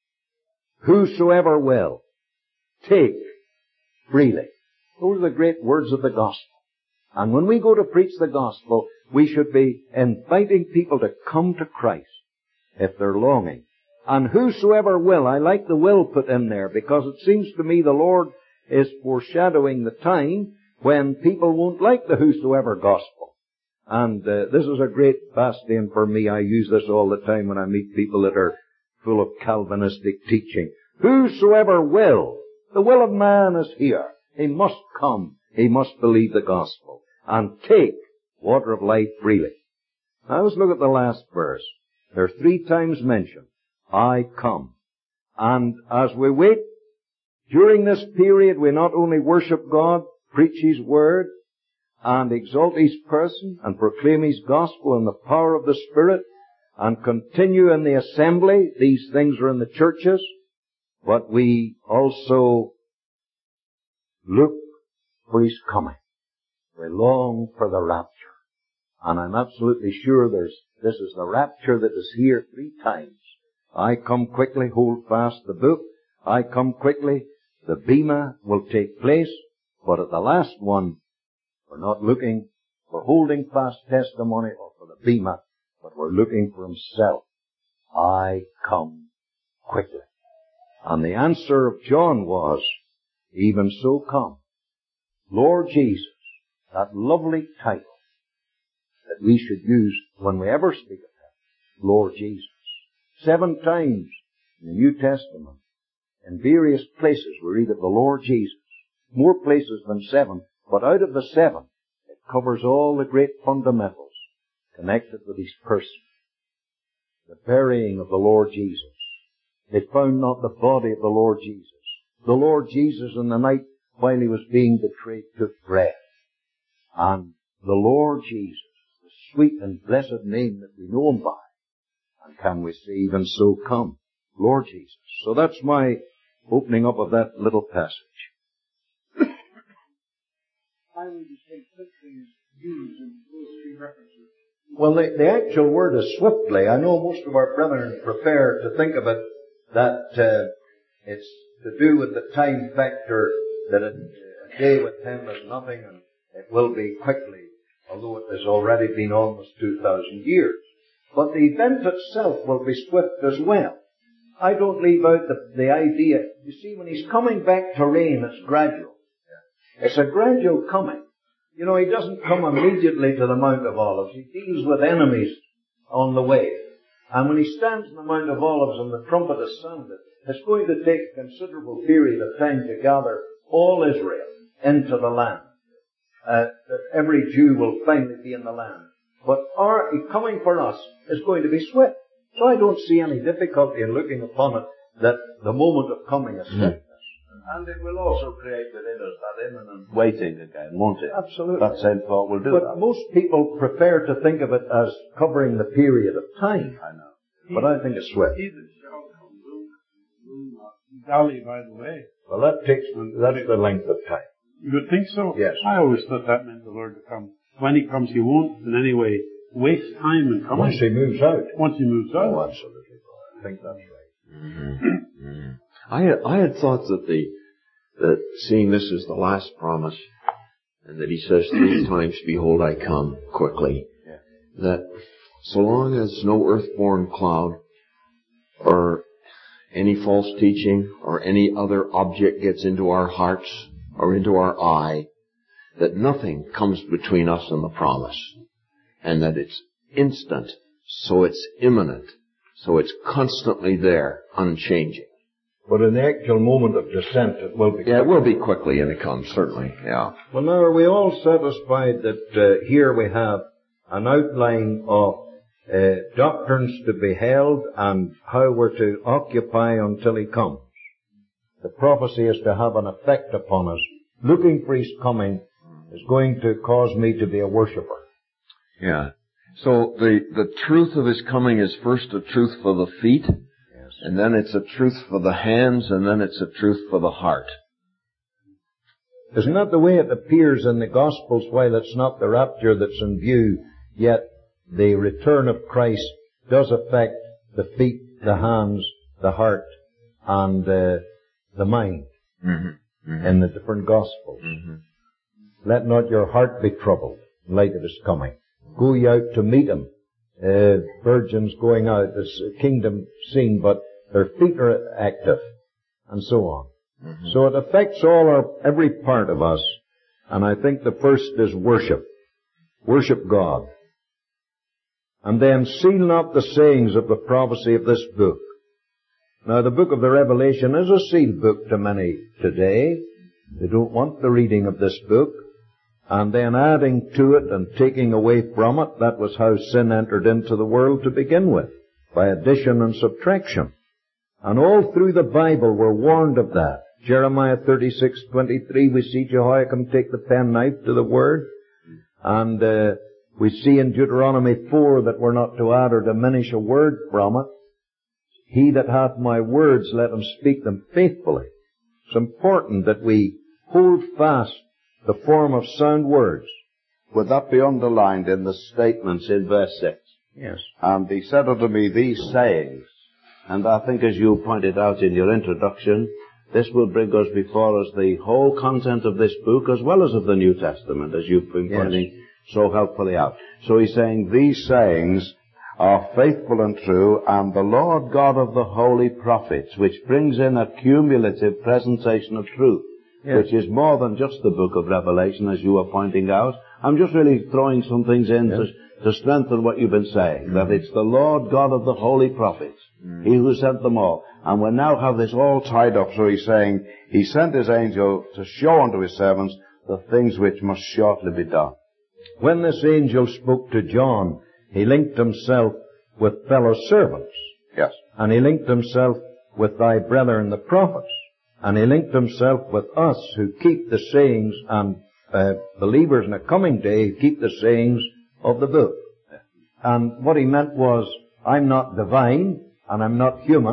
Whosoever will. Take freely. Those are the great words of the gospel. And when we go to preach the gospel, we should be inviting people to come to Christ if they're longing. And whosoever will, I like the will put in there, because it seems to me the Lord is foreshadowing the time when people won't like the whosoever gospel. And this is a great bastion for me. I use this all the time when I meet people that are full of Calvinistic teaching. Whosoever will, the will of man is here. He must come. He must believe the gospel and take water of life freely. Now let's look at the last verse. There are 3 times mentioned, I come. And as we wait, during this period, we not only worship God, preach His word, and exalt His person, and proclaim His gospel in the power of the Spirit, and continue in the assembly. These things are in the churches. But we also look for His coming. We long for the rapture. And I'm absolutely sure this is the rapture that is here 3 times. I come quickly, hold fast the book. I come quickly, the bema will take place. But at the last one, we're not looking for holding fast testimony or for the bema, but we're looking for Himself. I come quickly. And the answer of John was, even so come. Lord Jesus, that lovely title that we should use when we ever speak of Him, Lord Jesus. 7 times in the New Testament, in various places, we read of the Lord Jesus. More places than 7, but out of the 7, it covers all the great fundamentals connected with His person. The burying of the Lord Jesus. They found not the body of the Lord Jesus. The Lord Jesus in the night while He was being betrayed took bread. And the Lord Jesus, the sweet and blessed name that we know Him by. And can we say, even so come, Lord Jesus. So that's my opening up of that little passage. How would you say quickly is used in those three references? Well, the actual word is swiftly. I know most of our brethren prefer to think of it that it's to do with the time factor, that a day with him is nothing and it will be quickly, although it has already been almost 2,000 years. But the event itself will be swift as well. I don't leave out the idea. You see, when he's coming back to reign, it's gradual. It's a gradual coming. You know, he doesn't come immediately to the Mount of Olives. He deals with enemies on the way. And when he stands on the Mount of Olives and the trumpet is sounded, it's going to take a considerable period of time to gather all Israel into the land. That every Jew will finally be in the land. But our coming for us is going to be swift. So I don't see any difficulty in looking upon it that the moment of coming is swift. And it will also create within us that imminent waiting again, won't it? Absolutely. That same thought will do but that. most people prefer to think of it as covering the period of time. I know. But I think it's swift. He that shall come will not dally by the way. Well, that's the length of time. You would think so? Yes. I always thought that meant the Lord to come. When he comes, he won't in any way waste time in coming. Once he moves out. Once he moves out. Oh, absolutely. I think that's right. Mm-hmm. Mm-hmm. I had thought that seeing this as the last promise, and that he says 3 times, behold, I come quickly, that so long as no earthborn cloud or any false teaching or any other object gets into our hearts or into our eye, that nothing comes between us and the promise, and that it's instant, so it's imminent, so it's constantly there, unchanging. But in the actual moment of descent, it will be. Yeah, it will be quickly, and it comes, certainly, yeah. Well, now, are we all satisfied that here we have an outline of doctrines to be held and how we're to occupy until he comes? The prophecy is to have an effect upon us. Looking for his coming is going to cause me to be a worshipper. Yeah. So the truth of his coming is first a truth for the feet, and then it's a truth for the hands, and then it's a truth for the heart. Isn't that the way it appears in the Gospels? While it's not the rapture that's in view, yet the return of Christ does affect the feet, the hands, the heart, and the mind in the different Gospels. Let not your heart be troubled in light of his coming. Go ye out to meet him. Virgins going out, this kingdom scene, but their feet are active, and so on. So it affects every part of us, and I think the first is worship. Worship God. And then seal not the sayings of the prophecy of this book. Now the book of the Revelation is a sealed book to many today. They don't want the reading of this book. And then adding to it and taking away from it, that was how sin entered into the world to begin with, by addition and subtraction. And all through the Bible we're warned of that. Jeremiah 36:23, we see Jehoiakim take the penknife to the word. And we see in Deuteronomy 4 that we're not to add or diminish a word from it. He that hath my words, let him speak them faithfully. It's important that we hold fast the form of sound words. Would that be underlined in the statements in verse 6? Yes. And he said unto me these sayings, and I think as you pointed out in your introduction, this will bring us before us the whole content of this book as well as of the New Testament, as you've been pointing so helpfully out. So he's saying these sayings are faithful and true, and the Lord God of the holy prophets, which brings in a cumulative presentation of truth, which is more than just the book of Revelation, as you are pointing out. I'm just really throwing some things in to strengthen what you've been saying, that it's the Lord God of the holy prophets, he who sent them all. And we now have this all tied up, so he's saying, he sent his angel to show unto his servants the things which must shortly be done. When this angel spoke to John, he linked himself with fellow servants. Yes. And he linked himself with thy brethren the prophets. And he linked himself with us who keep the sayings and believers in a coming day who keep the sayings of the book. And what he meant was, I'm not divine and I'm not human,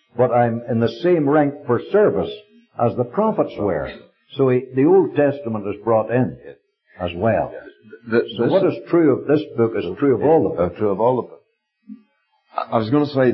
but I'm in the same rank for service as the prophets were. So the Old Testament is brought in as well. So what is true of this book is true of all of them. True of all of them. I was going to say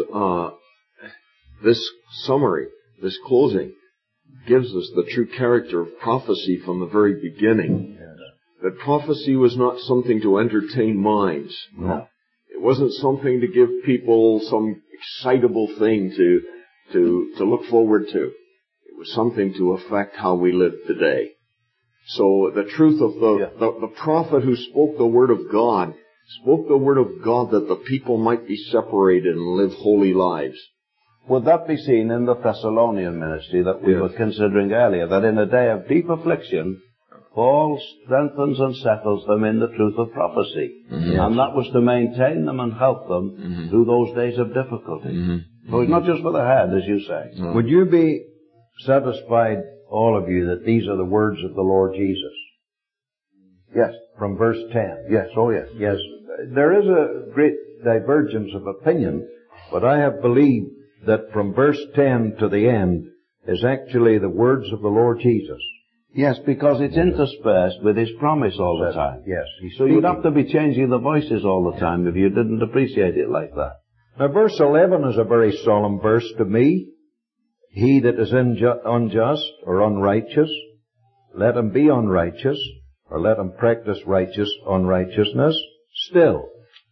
this summary, this closing, gives us the true character of prophecy from the very beginning. Yes. That prophecy was not something to entertain minds. No. It wasn't something to give people some excitable thing to look forward to. It was something to affect how we live today. So the truth of the prophet who spoke the word of God, spoke the word of God that the people might be separated and live holy lives. Would that be seen in the Thessalonian ministry that we were considering earlier, that in a day of deep affliction, Paul strengthens and settles them in the truth of prophecy. Mm-hmm. And that was to maintain them and help them through those days of difficulty. Mm-hmm. So it's not just for the head, as you say. Mm-hmm. Would you be satisfied, all of you, that these are the words of the Lord Jesus? Yes. From verse 10. Yes, oh yes. Yes. There is a great divergence of opinion, but I have believed that from verse 10 to the end is actually the words of the Lord Jesus. Yes, because it's interspersed with His promise all the time. Yes. So you'd have to be changing the voices all the time if you didn't appreciate it like that. Now verse 11 is a very solemn verse to me. He that is unjust or unrighteous, let him be unrighteous, or let him practice unrighteousness still.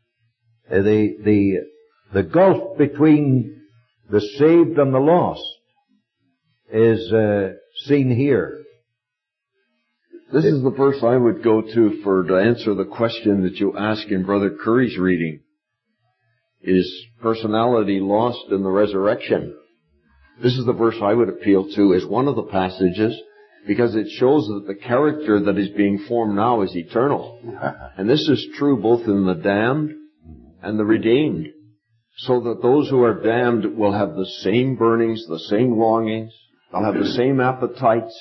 The gulf between the saved and the lost is seen here. This is the verse I would go to answer the question that you ask in Brother Curry's reading. Is personality lost in the resurrection? This is the verse I would appeal to as one of the passages, because it shows that the character that is being formed now is eternal. And this is true both in the damned and the redeemed. So that those who are damned will have the same burnings, the same longings, they'll have the same appetites,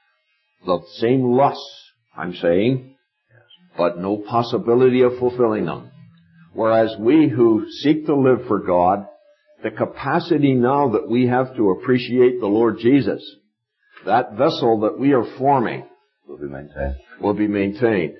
the same lusts, I'm saying, but no possibility of fulfilling them. Whereas we who seek to live for God, the capacity now that we have to appreciate the Lord Jesus, that vessel that we are forming will be maintained.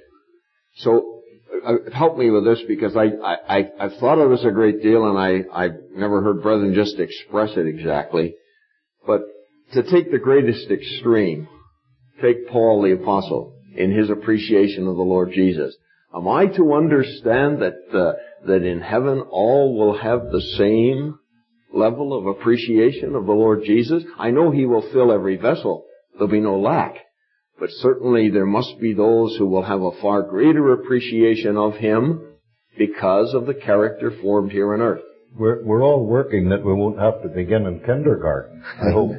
So, help me with this, because I've thought of this a great deal, and I've never heard brethren just express it exactly. But to take the greatest extreme, take Paul the Apostle in his appreciation of the Lord Jesus. Am I to understand that in heaven all will have the same level of appreciation of the Lord Jesus? I know He will fill every vessel. There'll be no lack. But certainly there must be those who will have a far greater appreciation of Him because of the character formed here on earth. We're all working that we won't have to begin in kindergarten, I hope.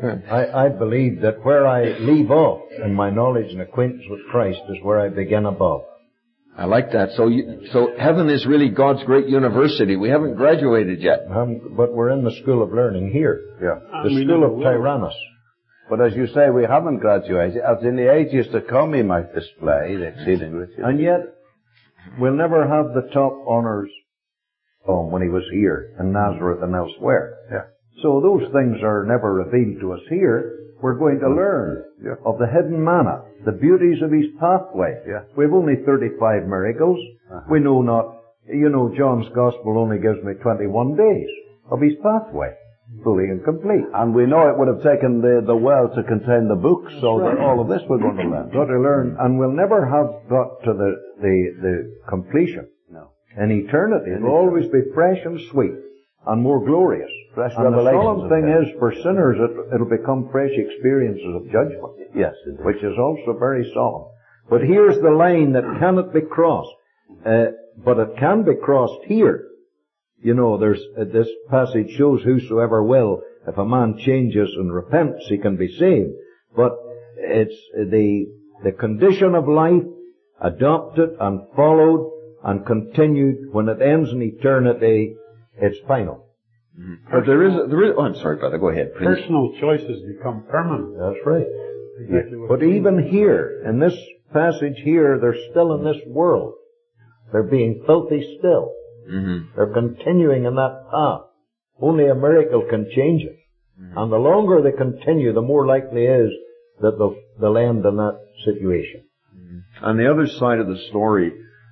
I believe that where I leave off in my knowledge and acquaintance with Christ is where I begin above. I like that. So heaven is really God's great university. We haven't graduated yet. But we're in the school of learning here. Yeah. The school of Tyrannus. But as you say, we haven't graduated. As in the ages to come, He might display the exceeding riches. And yet, we'll never have the top honors when He was here in Nazareth and elsewhere. Yeah. So those things are never revealed to us here. We're going to learn of the hidden manna, the beauties of His pathway. Yeah. We've only 35 miracles. We know not, John's Gospel only gives me 21 days of His pathway, fully and complete. And we know it would have taken the world to contain the books, so that all of this we're going to learn. Got to learn, and we'll never have got to the completion. No. In eternity, it'll always be fresh and sweet and more glorious. Fresh and the revelations solemn thing is, for sinners, it'll become fresh experiences of judgment. Yes. Which is also very solemn. But here's the line that cannot be crossed. But it can be crossed here. There's this passage shows whosoever will, if a man changes and repents, he can be saved. But it's the condition of life adopted and followed and continued. When it ends in eternity, it's final. But there is. Oh, I'm sorry, brother. Go ahead, please. Personal choices become permanent. That's right. But even here, in this passage here, they're still in this world. They're being filthy still. Mm-hmm. They're continuing in that path. Only a miracle can change it. And the longer they continue, the more likely is that they'll end in that situation. On the other side of the story,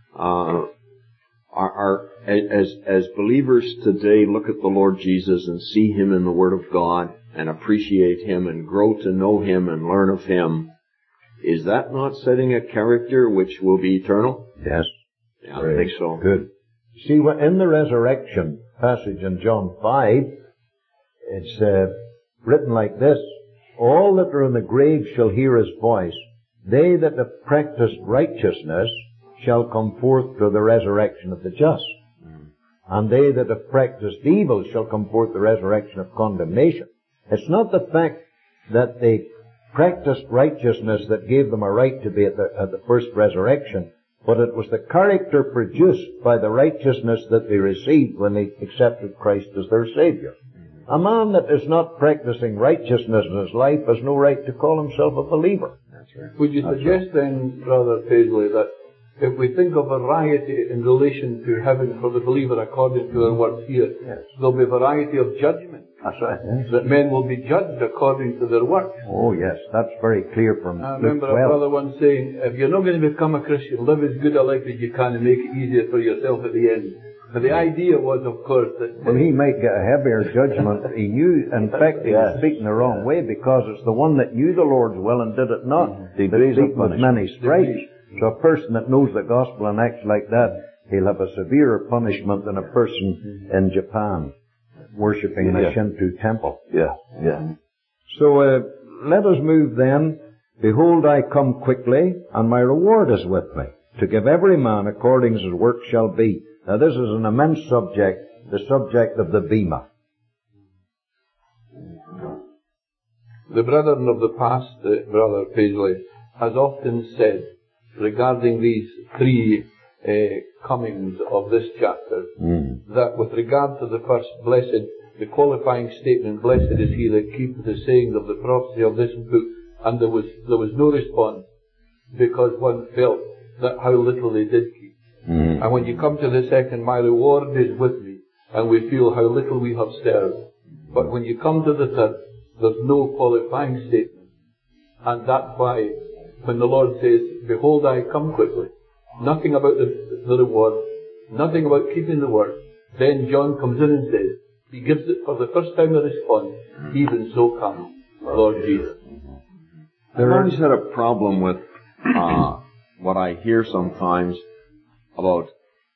as believers today look at the Lord Jesus and see Him in the Word of God and appreciate Him and grow to know Him and learn of Him, is that not setting a character which will be eternal? Yes. Yeah, I think so. Good. See, in the resurrection passage in John 5, it's written like this: all that are in the grave shall hear His voice. They that have practiced righteousness shall come forth to the resurrection of the just. And they that have practiced evil shall come forth to the resurrection of condemnation. It's not the fact that they practiced righteousness that gave them a right to be at the first resurrection, but it was the character produced by the righteousness that they received when they accepted Christ as their Savior. A man that is not practicing righteousness in his life has no right to call himself a believer. That's right. Would you suggest then, Brother Paisley, that if we think of variety in relation to heaven for the believer according to their works here, there'll be a variety of judgment? That's right. Yes. That men will be judged according to their works. Oh yes, that's very clear from I Luke remember 12. a brother once saying, if you're not going to become a Christian, live as good a life as you can and make it easier for yourself at the end. But the idea was, of course, that... Well, he might get a heavier judgment. He knew, in fact, he was speaking the wrong way, because it's the one that knew the Lord's will and did it not. Degrees of with many stripes. So a person that knows the gospel and acts like that, he'll have a severer punishment than a person in Japan worshipping in a Shinto temple. Yeah. So let us move then. Behold, I come quickly, and my reward is with me, to give every man according as his work shall be. Now this is an immense subject, the subject of the Bema. The brethren of the past, Brother Paisley, has often said regarding these three comings of this chapter, that with regard to the first, blessed, the qualifying statement, blessed is he that keepeth the sayings of the prophecy of this book, and there was no response, because one felt that how little they did keep. And when you come to the second, my reward is with me, and we feel how little we have served. But when you come to the third, there's no qualifying statement. And that's why when the Lord says, behold, I come quickly, nothing about the reward, nothing about keeping the word, then John comes in and says, he gives it for the first time a response, even so come, Lord Jesus. I've always had a problem with what I hear sometimes about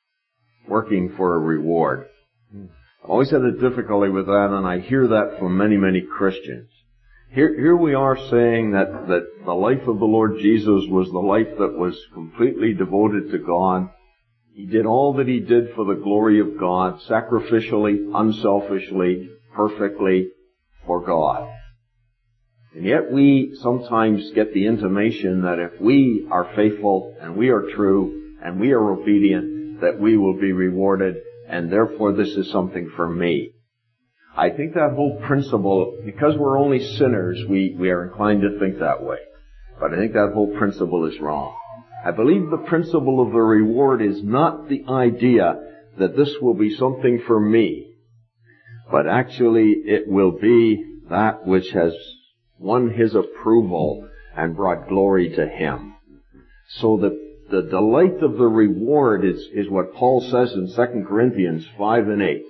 working for a reward. I've always had a difficulty with that, and I hear that from many, many Christians. Here we are saying that the life of the Lord Jesus was the life that was completely devoted to God. He did all that He did for the glory of God, sacrificially, unselfishly, perfectly, for God. And yet we sometimes get the intimation that if we are faithful, and we are true, and we are obedient, that we will be rewarded, and therefore this is something for me. I think that whole principle, because we're only sinners, we are inclined to think that way. But I think that whole principle is wrong. I believe the principle of the reward is not the idea that this will be something for me, but actually it will be that which has won His approval and brought glory to Him. So the delight of the reward is what Paul says in 2 Corinthians 5 and 8.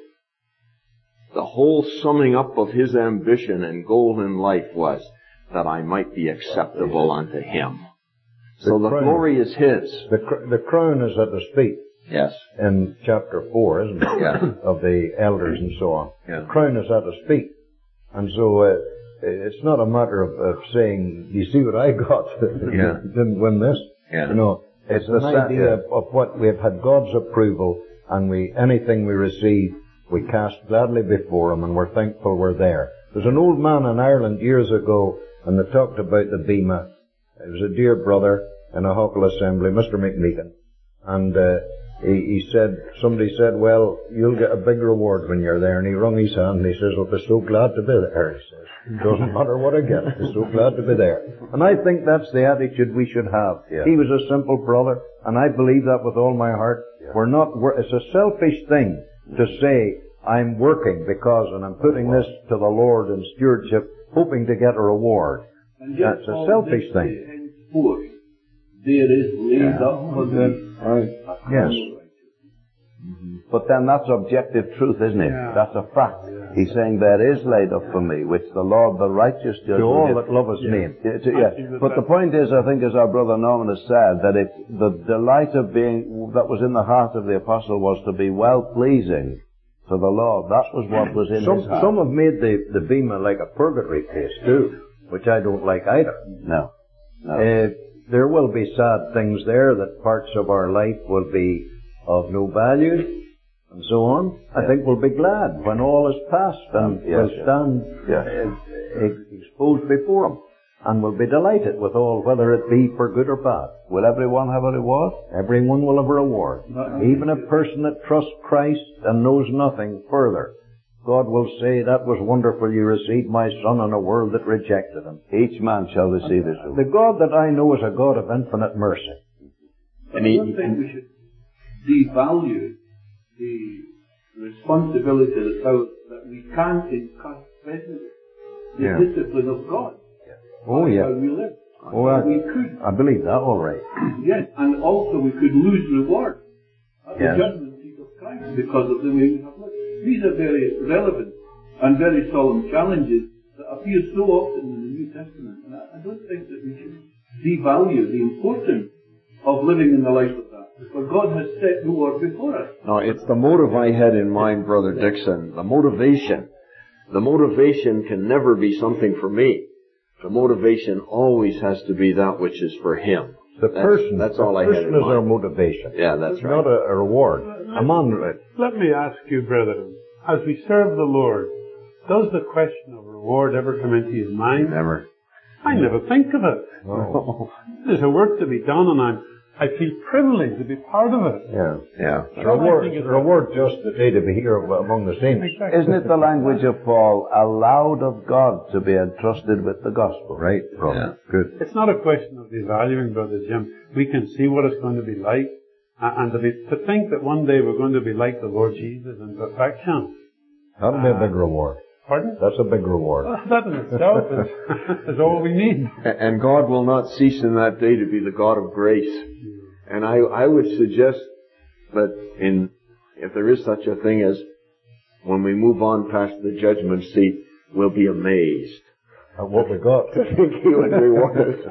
The whole summing up of his ambition and goal in life was that I might be acceptable unto Him. So the glory is His. The crown is at His feet. Yes. In chapter 4, isn't it? Yeah. Of the elders and so on. Yeah. The crown is at His feet. And so it's not a matter of saying, you see what I got? Yeah. Didn't win this. Yeah. You know, it's an idea of what we've had God's approval, and anything we receive, we cast gladly before Him, and we're thankful we're there. There's an old man in Ireland years ago, and they talked about the Bema. It was a dear brother in a Huckle assembly, Mr. McMeekin. And somebody said, well, you'll get a big reward when you're there. And he wrung his hand and he says, well, we're so glad to be there, he says. It doesn't matter what I get, we're so glad to be there. And I think that's the attitude we should have. Yeah. He was a simple brother, and I believe that with all my heart. Yeah. It's a selfish thing to say, I'm working because, and I'm putting this to the Lord in stewardship, hoping to get a reward. That's a selfish thing. There is laid up for thee. Yes. But then that's objective truth, isn't it? Yeah. That's a fact. He's saying there is laid up for me, which the Lord, the righteous judge, To all will that give. love his name. Yeah. But the point is, I think, as our brother Norman has said, that it's the delight of being, that was in the heart of the apostle was to be well-pleasing to the Lord. That was what was in his heart. Some have made the Bema like a purgatory place too, which I don't like either. No. There will be sad things there, that parts of our life will be of no value, and so on. I think we'll be glad when all is past, and we'll stand exposed before Him, and we'll be delighted with all, whether it be for good or bad. Will everyone have a reward? Everyone will have a reward. Even a person that trusts Christ and knows nothing further, God will say, that was wonderful, you received my Son in a world that rejected Him. Each man shall receive his reward. The God that I know is a God of infinite mercy. And I don't think we should devalue the responsibility that we can't encourage the discipline of God. Oh, yeah. How we live. Oh, we could. I believe that all right. Yes, and also we could lose reward at Yes. the judgment seat of Christ because of the way we have lived. These are very relevant and very solemn challenges that appear so often in the New Testament. And I don't think that we should devalue the importance of living in the life of that. Because God has set the Lord before us. No, it's the motive I had in mind, Brother Dixon. The motivation. The motivation can never be something for me. The motivation always has to be that which is for Him. That's all I had in is our mind. motivation. Yeah, that's right. Not a reward. Let me ask you, brethren, as we serve the Lord, does the question of reward ever come into your mind? Never. I never think of it. No. There's a work to be done, and I feel privileged to be part of it. Yeah. Reward just the day to be here among the saints. Exactly. Isn't it the language of Paul, allowed of God to be entrusted with the gospel? Right, brother. Yeah. Good. It's not a question of devaluing, Brother Jim. We can see what it's going to be like, and to think that one day we're going to be like the Lord Jesus in perfection. That'll be a big reward. Pardon? That's a big reward. That in itself is all we need. And God will not cease in that day to be the God of grace. And I would suggest that if there is such a thing as when we move on past the judgment seat, we'll be amazed At what we got. to think He would reward us.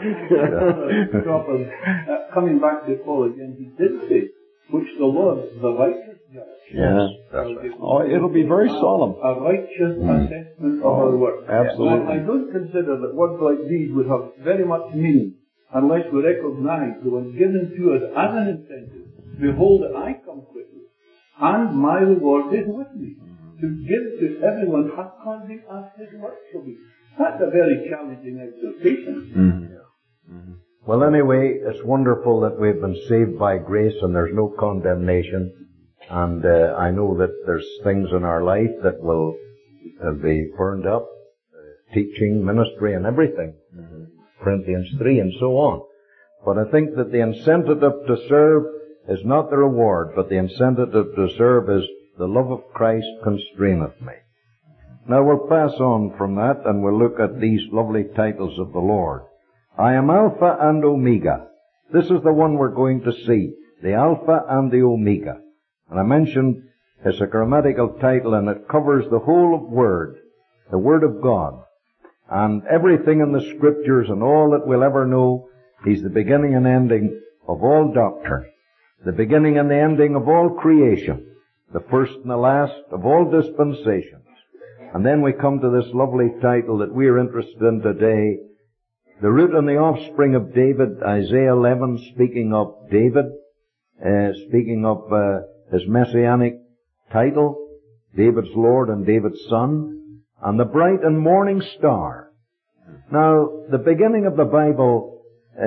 Coming back to Paul again, he did say, which the Lord, the righteous judge. Yeah. That's right. Oh, it'll be very solemn. A righteous assessment of our work. Absolutely. I don't consider that words like these would have very much meaning unless we recognize that was given to us as an incentive. Behold, I come quickly, and my reward is with me, to give to everyone according as his work shall be. That's a very challenging exhortation. Well, anyway, it's wonderful that we've been saved by grace and there's no condemnation. And I know that there's things in our life that will be burned up, teaching, ministry, and everything. Corinthians 3 and so on. But I think that the incentive to serve is not the reward, but the incentive to serve is the love of Christ constraineth me. Now we'll pass on from that and we'll look at these lovely titles of the Lord. I am Alpha and Omega. This is the one we're going to see. The Alpha and the Omega. And I mentioned it's a grammatical title and it covers the whole of Word, the Word of God. And everything in the Scriptures and all that we'll ever know, He's the beginning and ending of all doctrine. The beginning and the ending of all creation. The first and the last of all dispensations. And then we come to this lovely title that we're interested in today. The root and the offspring of David, Isaiah 11, speaking of David, speaking of his messianic title, David's Lord and David's Son, and the bright and morning star. Now, the beginning of the Bible,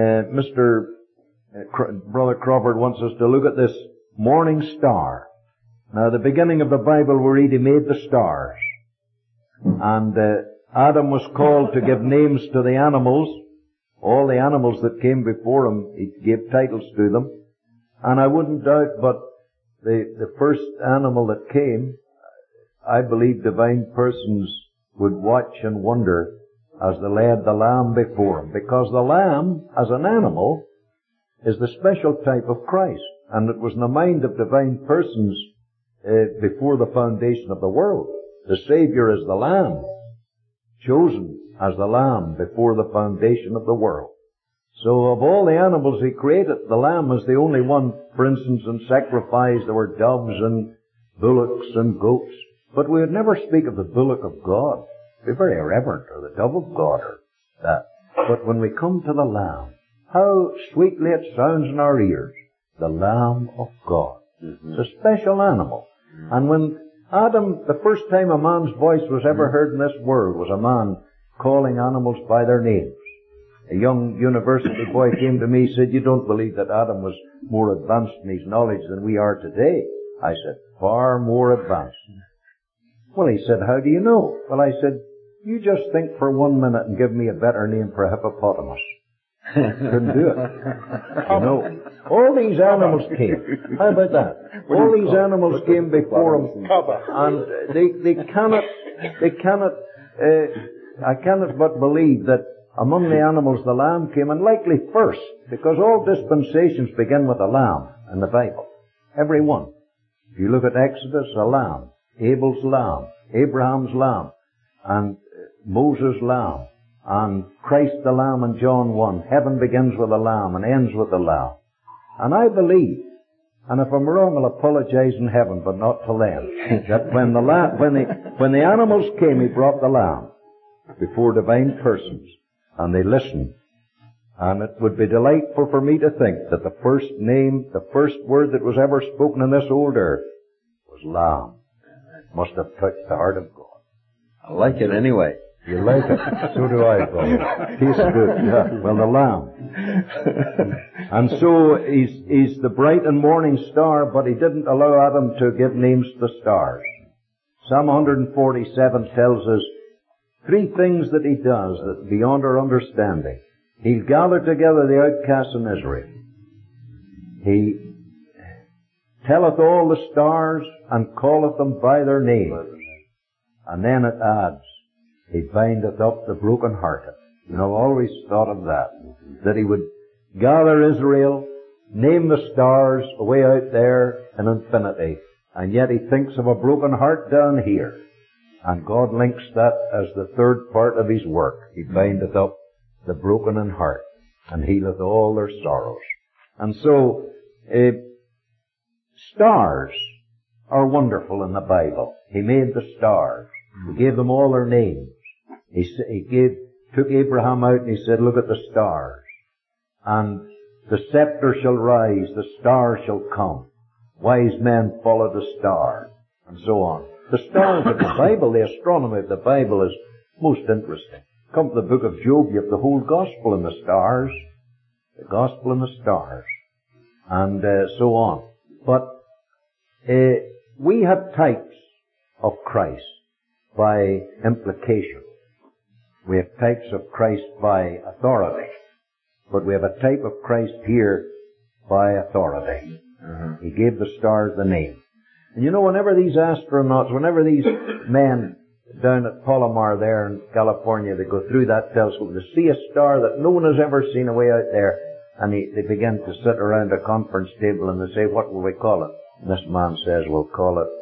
Brother Crawford wants us to look at this morning star. Now, the beginning of the Bible we read He made the stars. And Adam was called to give names to the animals. All the animals that came before him, he gave titles to them. And I wouldn't doubt but the first animal that came, I believe divine persons would watch and wonder as they led the Lamb before them, because the Lamb, as an animal, is the special type of Christ, and it was in the mind of divine persons before the foundation of the world. The Savior is the Lamb, chosen as the Lamb before the foundation of the world. So of all the animals He created, the Lamb is the only one, for instance, in sacrifice there were doves and bullocks and goats, but we would never speak of the bullock of God. We're very irreverent, or the dove of God, or that. But when we come to the Lamb, how sweetly it sounds in our ears, the Lamb of God. It's a special animal. And when Adam, the first time a man's voice was ever heard in this world was a man calling animals by their names. A young university boy came to me and said, "You don't believe that Adam was more advanced in his knowledge than we are today?" I said, "Far more advanced." Well, he said, "How do you know?" Well, I said, "You just think for 1 minute and give me a better name for a hippopotamus." Couldn't do it. You know, all these animals came. How about that? All these animals came before him, and they cannot, I cannot but believe that among the animals the lamb came, and likely first, because all dispensations begin with a lamb in the Bible. Every one. If you look at Exodus, a lamb. Abel's lamb. Abraham's lamb. And Moses' lamb. And Christ the Lamb in John 1. Heaven begins with a lamb and ends with a lamb. And I believe, and if I'm wrong I'll apologize in heaven, but not to them, that when the animals came, He brought the lamb before divine persons, and they listened. And it would be delightful for me to think that the first name, the first word that was ever spoken on this old earth was Lamb. It must have touched the heart of God. I like it anyway. You like it? So do I, brother. He's good. Yeah. Well, the Lamb. And so he's the bright and morning star, but He didn't allow Adam to give names to the stars. Psalm 147 tells us 3 things that He does that beyond our understanding. He'll gather together the outcasts in Israel. He telleth all the stars and calleth them by their names. And then it adds, He bindeth up the broken-hearted. You know, I've always thought of that He would gather Israel, name the stars away out there in infinity, and yet He thinks of a broken heart down here. And God links that as the third part of His work. He bindeth up the broken in heart, and healeth all their sorrows. And so, stars are wonderful in the Bible. He made the stars. He gave them all their names. He took Abraham out and He said, "Look at the stars. And the scepter shall rise, the stars shall come. Wise men follow the star." And so on. The stars of the Bible, the astronomy of the Bible is most interesting. Come to the book of Job, you have the whole gospel in the stars. The gospel in the stars. And so on. But we have types of Christ by implication. We have types of Christ by authority. But we have a type of Christ here by authority. He gave the stars the name. And you know, whenever these astronauts, whenever these men down at Palomar there in California, they go through that telescope, they see a star that no one has ever seen away out there, and they begin to sit around a conference table and they say, "What will we call it?" And this man says, we'll call it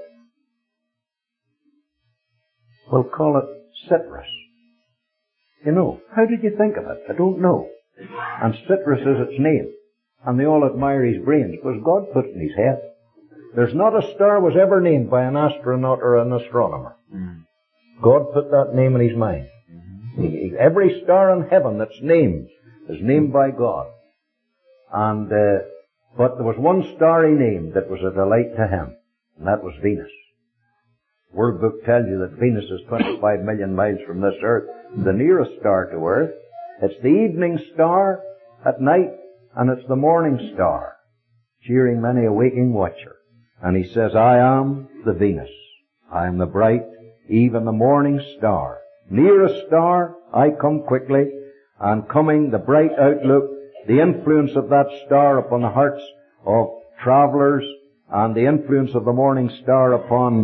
Citrus. You know, how did you think of it? I don't know. And Citrus is its name. And they all admire his brains, because God put it in his head. There's not a star was ever named by an astronaut or an astronomer. God put that name in his mind. Every star in heaven that's named is named by God. And but there was one star He named that was a delight to Him, and that was Venus. World Book tells you that Venus is 25 million miles from this earth, the nearest star to earth. It's the evening star at night, and it's the morning star, cheering many a waking watcher. And He says, "I am the Venus. I am the bright, even the morning star. Nearest star, I come quickly, and coming, the bright outlook, the influence of that star upon the hearts of travelers, and the influence of the morning star upon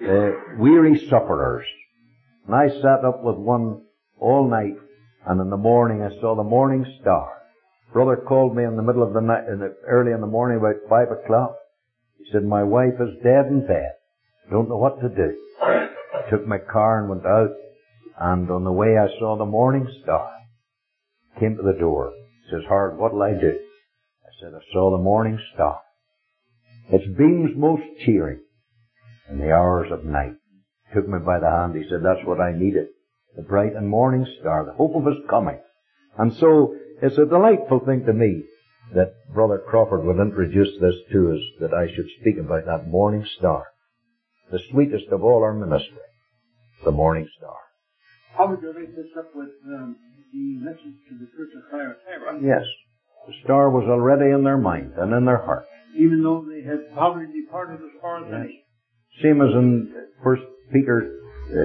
weary sufferers. And I sat up with one all night, and in the morning I saw the morning star. Brother called me in the middle of the night, early in the morning, about 5 o'clock. He said, my wife is dead in bed. Don't know what to do. I took my car and went out, and on the way I saw the morning star. Came to the door. He says, Howard, what'll I do? I said, I saw the morning star. Its beams most cheering in the hours of night. Took me by the hand. He said, that's what I needed. The bright and morning star, the hope of his coming. And so, it's a delightful thing to me that Brother Crawford would introduce this to us, that I should speak about that morning star. The sweetest of all our ministry, the morning star. How would you relate this up with the message to the church of Thyatira? Yes. The star was already in their mind and in their heart. Even though they had already departed as far as any. Same as in 1 Peter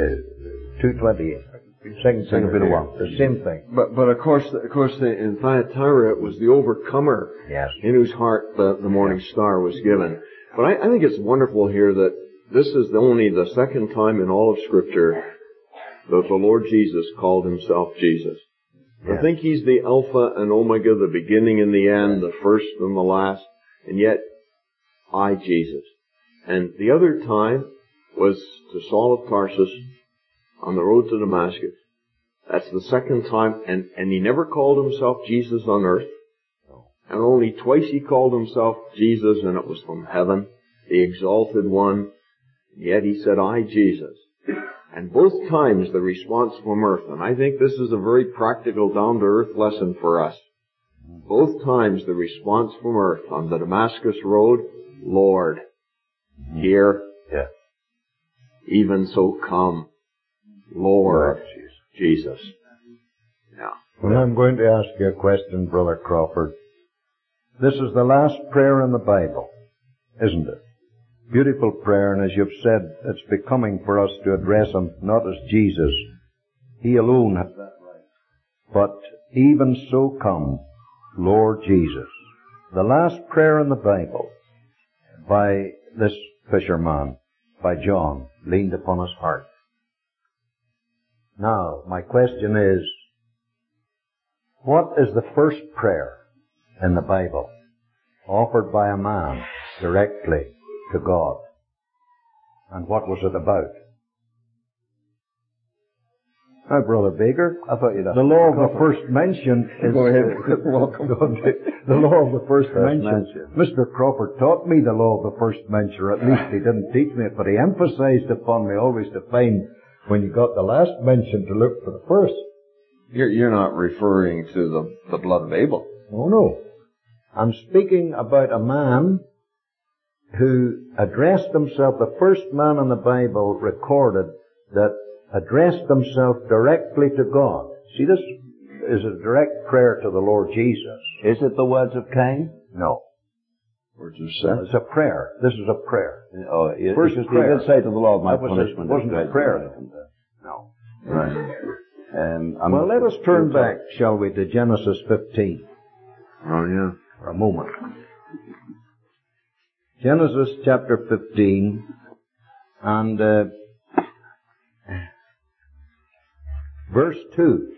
2:28. Second Peter 1. The same thing. But of course, in Thyatira it was the overcomer, yes, in whose heart the morning star was given. But I think it's wonderful here that this is only the second time in all of Scripture that the Lord Jesus called himself Jesus. Yes. I think he's the Alpha and Omega, the beginning and the end, the first and the last, and yet, I, Jesus. And the other time was to Saul of Tarsus on the road to Damascus. That's the second time, and he never called himself Jesus on earth. And only twice he called himself Jesus, and it was from heaven, the exalted one. Yet he said, I, Jesus. And both times the response from earth, and I think this is a very practical, down-to-earth lesson for us. Both times the response from earth on the Damascus road, Lord, here, yeah, even so come, Lord Jesus. Yeah. Well, I'm going to ask you a question, Brother Crawford. This is the last prayer in the Bible, isn't it? Beautiful prayer, and as you've said, it's becoming for us to address him not as Jesus. He alone has that right. But even so come, Lord Jesus. The last prayer in the Bible by this fisherman, by John, leaned upon his heart. Now, my question is, what is the first prayer in the Bible offered by a man directly to God? And what was it about? Hi, Brother Baker. I thought you'd ask. The law of the first mention is... Go ahead. Welcome. The law of the first mention. Mr. Crawford taught me the law of the first mention, or at least he didn't teach me it, but he emphasized upon me always to find, when you got the last mention, to look for the first. You're not referring to the blood of Abel. Oh, no. I'm speaking about a man who addressed himself, the first man in the Bible recorded that addressed himself directly to God. See, this is a direct prayer to the Lord Jesus. Is it the words of Cain? No. Words of Seth? It's a prayer. This is a prayer. Oh, First prayer. He did say to the Lord, my That was punishment wasn't is a great. prayer. No. Right. Well, let us turn back, shall we, to Genesis 15 Oh, yeah. for a moment. Genesis chapter 15 and verse 2.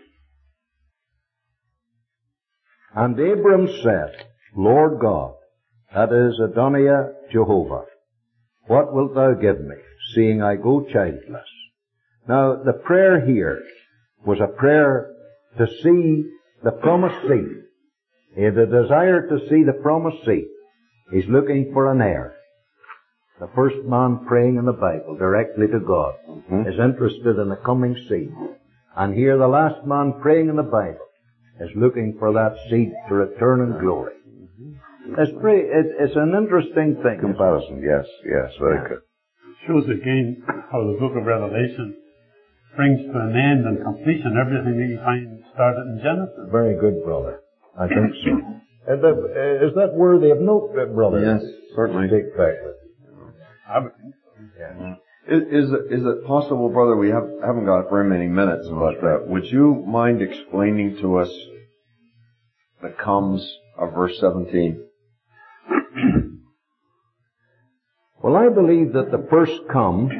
And Abram said, Lord God, that is Adonai Jehovah, what wilt thou give me, seeing I go childless? Now, the prayer here was a prayer to see the promised seed. He had a desire to see the promised seed. He's looking for an heir. The first man praying in the Bible directly to God is interested in the coming seed. And here the last man praying in the Bible is looking for that seed to return in glory. It's an interesting thing. Comparison, yes, very good. Shows again how the book of Revelation brings to an end and completion everything that you find started in Genesis. Very good, brother. I think so. Is that worthy of note, brother? Yes, certainly. Take back with you. I would think so. Yeah. Is it possible, brother, we haven't got very many minutes, but would you mind explaining to us the comes of verse 17? Well, I believe that the first come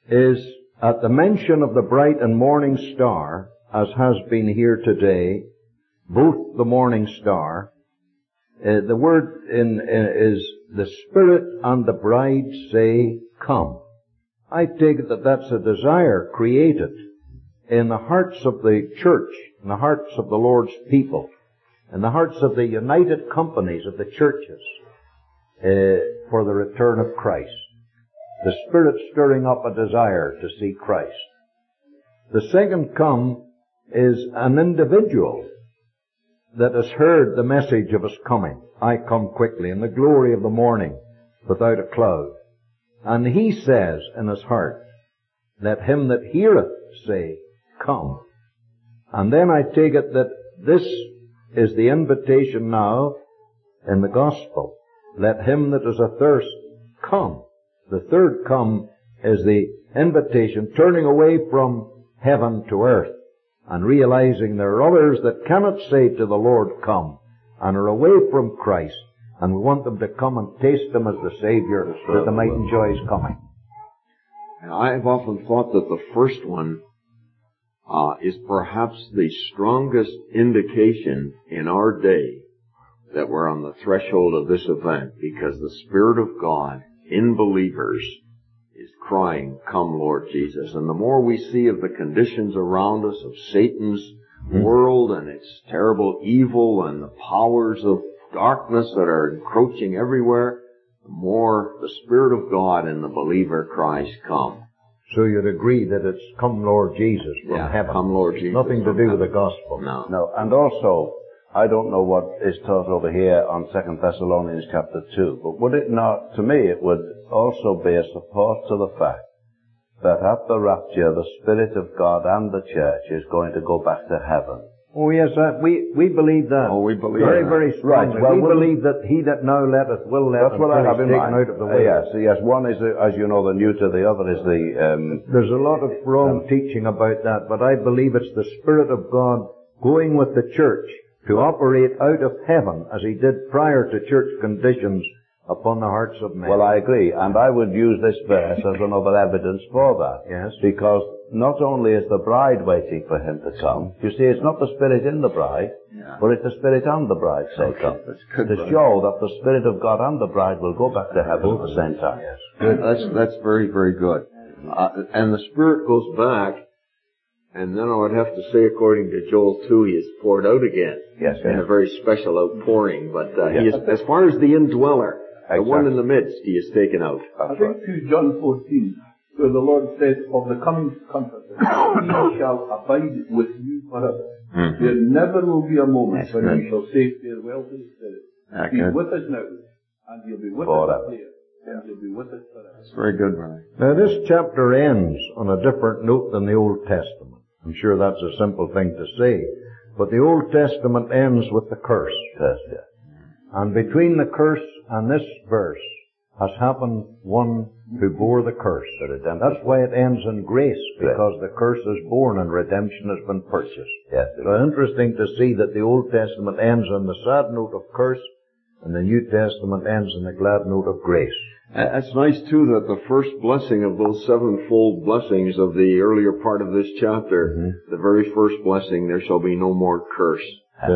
is at the mention of the bright and morning star, as has been here today, both the morning star, the word is the Spirit and the bride say, come. I take it that that's a desire created in the hearts of the church, in the hearts of the Lord's people, in the hearts of the united companies of the churches, for the return of Christ. The Spirit stirring up a desire to see Christ. The second come is an individual that has heard the message of his coming. I come quickly in the glory of the morning without a cloud. And he says in his heart, let him that heareth say, come. And then I take it that this is the invitation now in the gospel. Let him that is athirst come. The third come is the invitation, turning away from heaven to earth and realizing there are others that cannot say to the Lord, come, and are away from Christ, and we want them to come and taste Him as the Savior, that they might enjoy His coming. I've often thought that the first one is perhaps the strongest indication in our day that we're on the threshold of this event, because the Spirit of God in believers is crying, come Lord Jesus. And the more we see of the conditions around us, of Satan's world and its terrible evil and the powers of darkness that are encroaching everywhere, the more the Spirit of God in the believer cries, come. So you'd agree that it's come Lord Jesus from heaven. Come Lord Jesus. Nothing to do with the gospel. No. And also, I don't know what is taught over here on 2 Thessalonians chapter 2, but would it not, to me, it would also be a support to the fact that at the rapture, the Spirit of God and the church is going to go back to heaven. Oh yes, we believe that. Oh, we believe very, that. very strongly. Right. Well, we believe that he that now letteth will let. That's what I have in taken mind. out of the way. Yes. One is, as you know, the neuter, the other is the... There's a lot of wrong teaching about that, but I believe it's the Spirit of God going with the church to operate out of heaven as He did prior to church conditions upon the hearts of men. Well, I agree, and I would use this verse as another evidence for that. Yes. Because not only is the bride waiting for Him to come, you see, it's not the Spirit in the bride, but it's the Spirit and the bride say come. To show that the Spirit of God and the bride will go back to heaven at the same time. Yes. Good. That's very, very good. And the Spirit goes back, and then I would have to say, according to Joel 2, He is poured out again. Yes. In a very special outpouring. But He is, as far as the indweller, the one in the midst, He is taken out. I think to John 14, where the Lord said, of the coming Comforter, He shall abide with you forever. Mm-hmm. There never will be a moment That's when good. we shall say farewell to the Spirit. He's good. with us now, and He'll be with Forever. us there, and He'll be with us forever. That's very good, brother. Now this chapter ends on a different note than the Old Testament. I'm sure that's a simple thing to say. But the Old Testament ends with the curse. Yes, yes. And between the curse and this verse has happened one who bore the curse. That's why it ends in grace, because the curse is borne and redemption has been purchased. Yes. So interesting to see that the Old Testament ends on the sad note of curse and the New Testament ends on the glad note of grace. That's nice, too, that the first blessing of those sevenfold blessings of the earlier part of this chapter, the very first blessing, there shall be no more curse.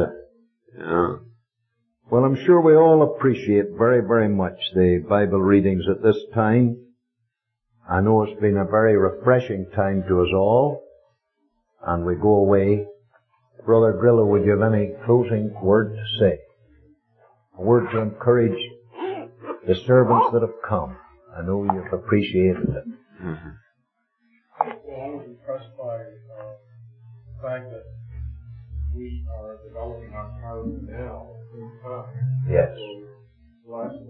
Yeah. Well, I'm sure we all appreciate very, very much the Bible readings at this time. I know it's been a very refreshing time to us all, and we go away. Brother Grillo, would you have any closing word to say? A word to encourage the servants that have come. I know you've appreciated it. Well, I was impressed by the fact that we are developing our calendar now in time. Yes. So last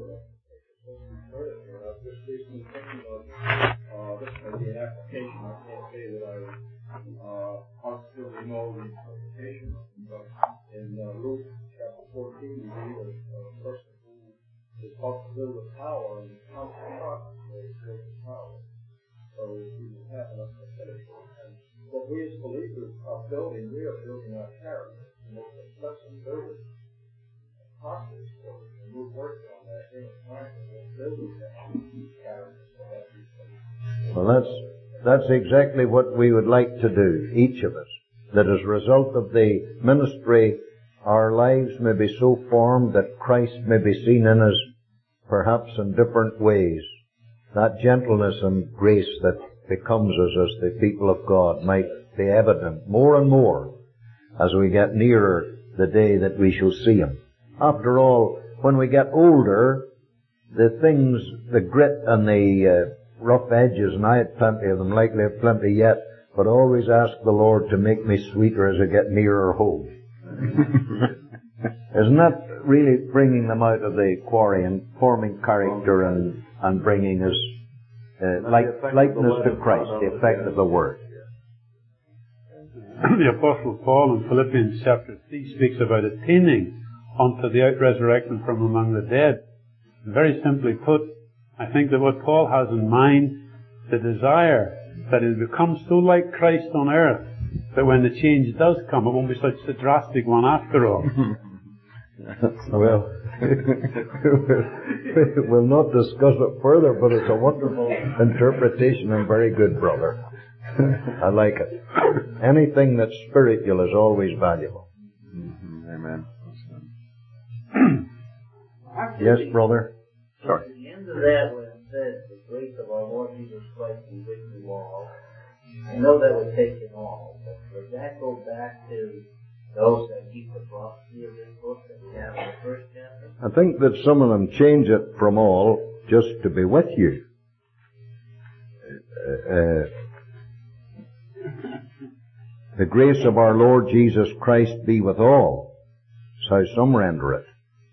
I've just recently thinking of this may be an application. I can't say that I positively know the interpretation, but in Luke chapter 14 we read of a person who is taught to build a tower and counts the cost where he builds a tower. So he will have enough to finish it. And what we as believers are building, we are building our character. And it's a special building process for us. And we're working on that here in time. And we're building that character so that we can. Well, That's exactly what we would like to do, each of us. That as a result of the ministry, our lives may be so formed that Christ may be seen in us, perhaps in different ways. That gentleness and grace that becomes us as the people of God might be evident more and more as we get nearer the day that we shall see Him. After all, when we get older, the things, the grit and the rough edges, and I had plenty of them, likely have plenty yet, but always ask the Lord to make me sweeter as I get nearer home. Isn't that really bringing them out of the quarry and forming character and bringing us likeness to Christ, the effect of the Word? The Apostle Paul in Philippians chapter 3 speaks about attaining unto the out-resurrection from among the dead. Very simply put, I think that what Paul has in mind, the desire that he becomes so like Christ on earth, that when the change does come, it won't be such a drastic one after all. Well, we'll not discuss it further, but it's a wonderful interpretation and very good, brother. I like it. Anything that's spiritual is always valuable. Amen. Yes, brother? Sorry. At the end of that, when it says, the grace of our Lord Jesus Christ be with you all, I know that would take in all, but does that go back to those that keep the prophecy of this book that we have in the first chapter? I think that some of them change it from all just to be with you. The grace of our Lord Jesus Christ be with all. That's how some render it.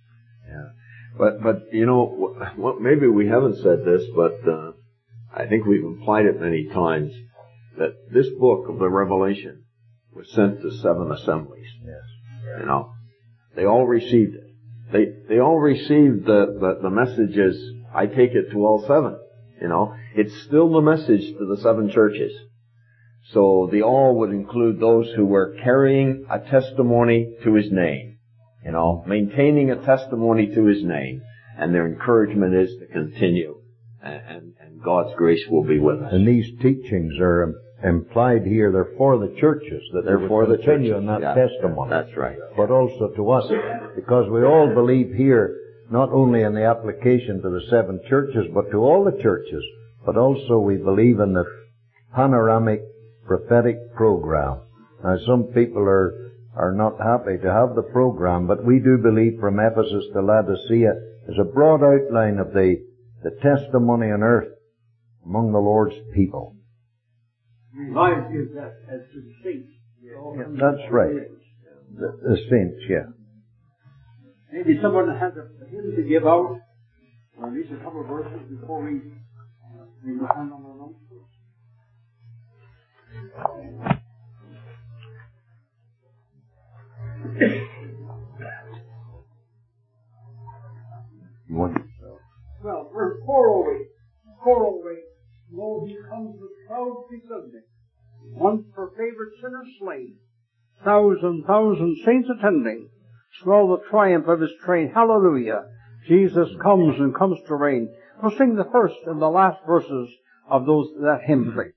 But you know, maybe we haven't said this, but I think we've implied it many times, that this book of the Revelation was sent to 7 assemblies. Yes. You know, they all received it. They all received the messages. I take it to all 7. You know, it's still the message to the 7 churches. So the all would include those who were carrying a testimony to His name. You know, maintaining a testimony to His name, and their encouragement is to continue, and God's grace will be with us. And these teachings are implied here. They're for the churches, that they're for the continue in that testimony. That's right. But also to us, because we all believe here, not only in the application to the 7 churches, but to all the churches, but also we believe in the panoramic prophetic program. Now, some people are not happy to have the program, but we do believe from Ephesus to Laodicea is a broad outline of the testimony on earth among the Lord's people. Life is that as to the saints. That's right. The saints, yeah. Maybe someone has a hymn to give out, or at least a couple of verses before we go on the announcements. Well, verse 408. 408. Lo, He comes with clouds descending. Once for favored sinners slain. Thousand saints attending. Swell the triumph of His train. Hallelujah. Jesus comes and comes to reign. We'll sing the first and the last verses of that hymn, please.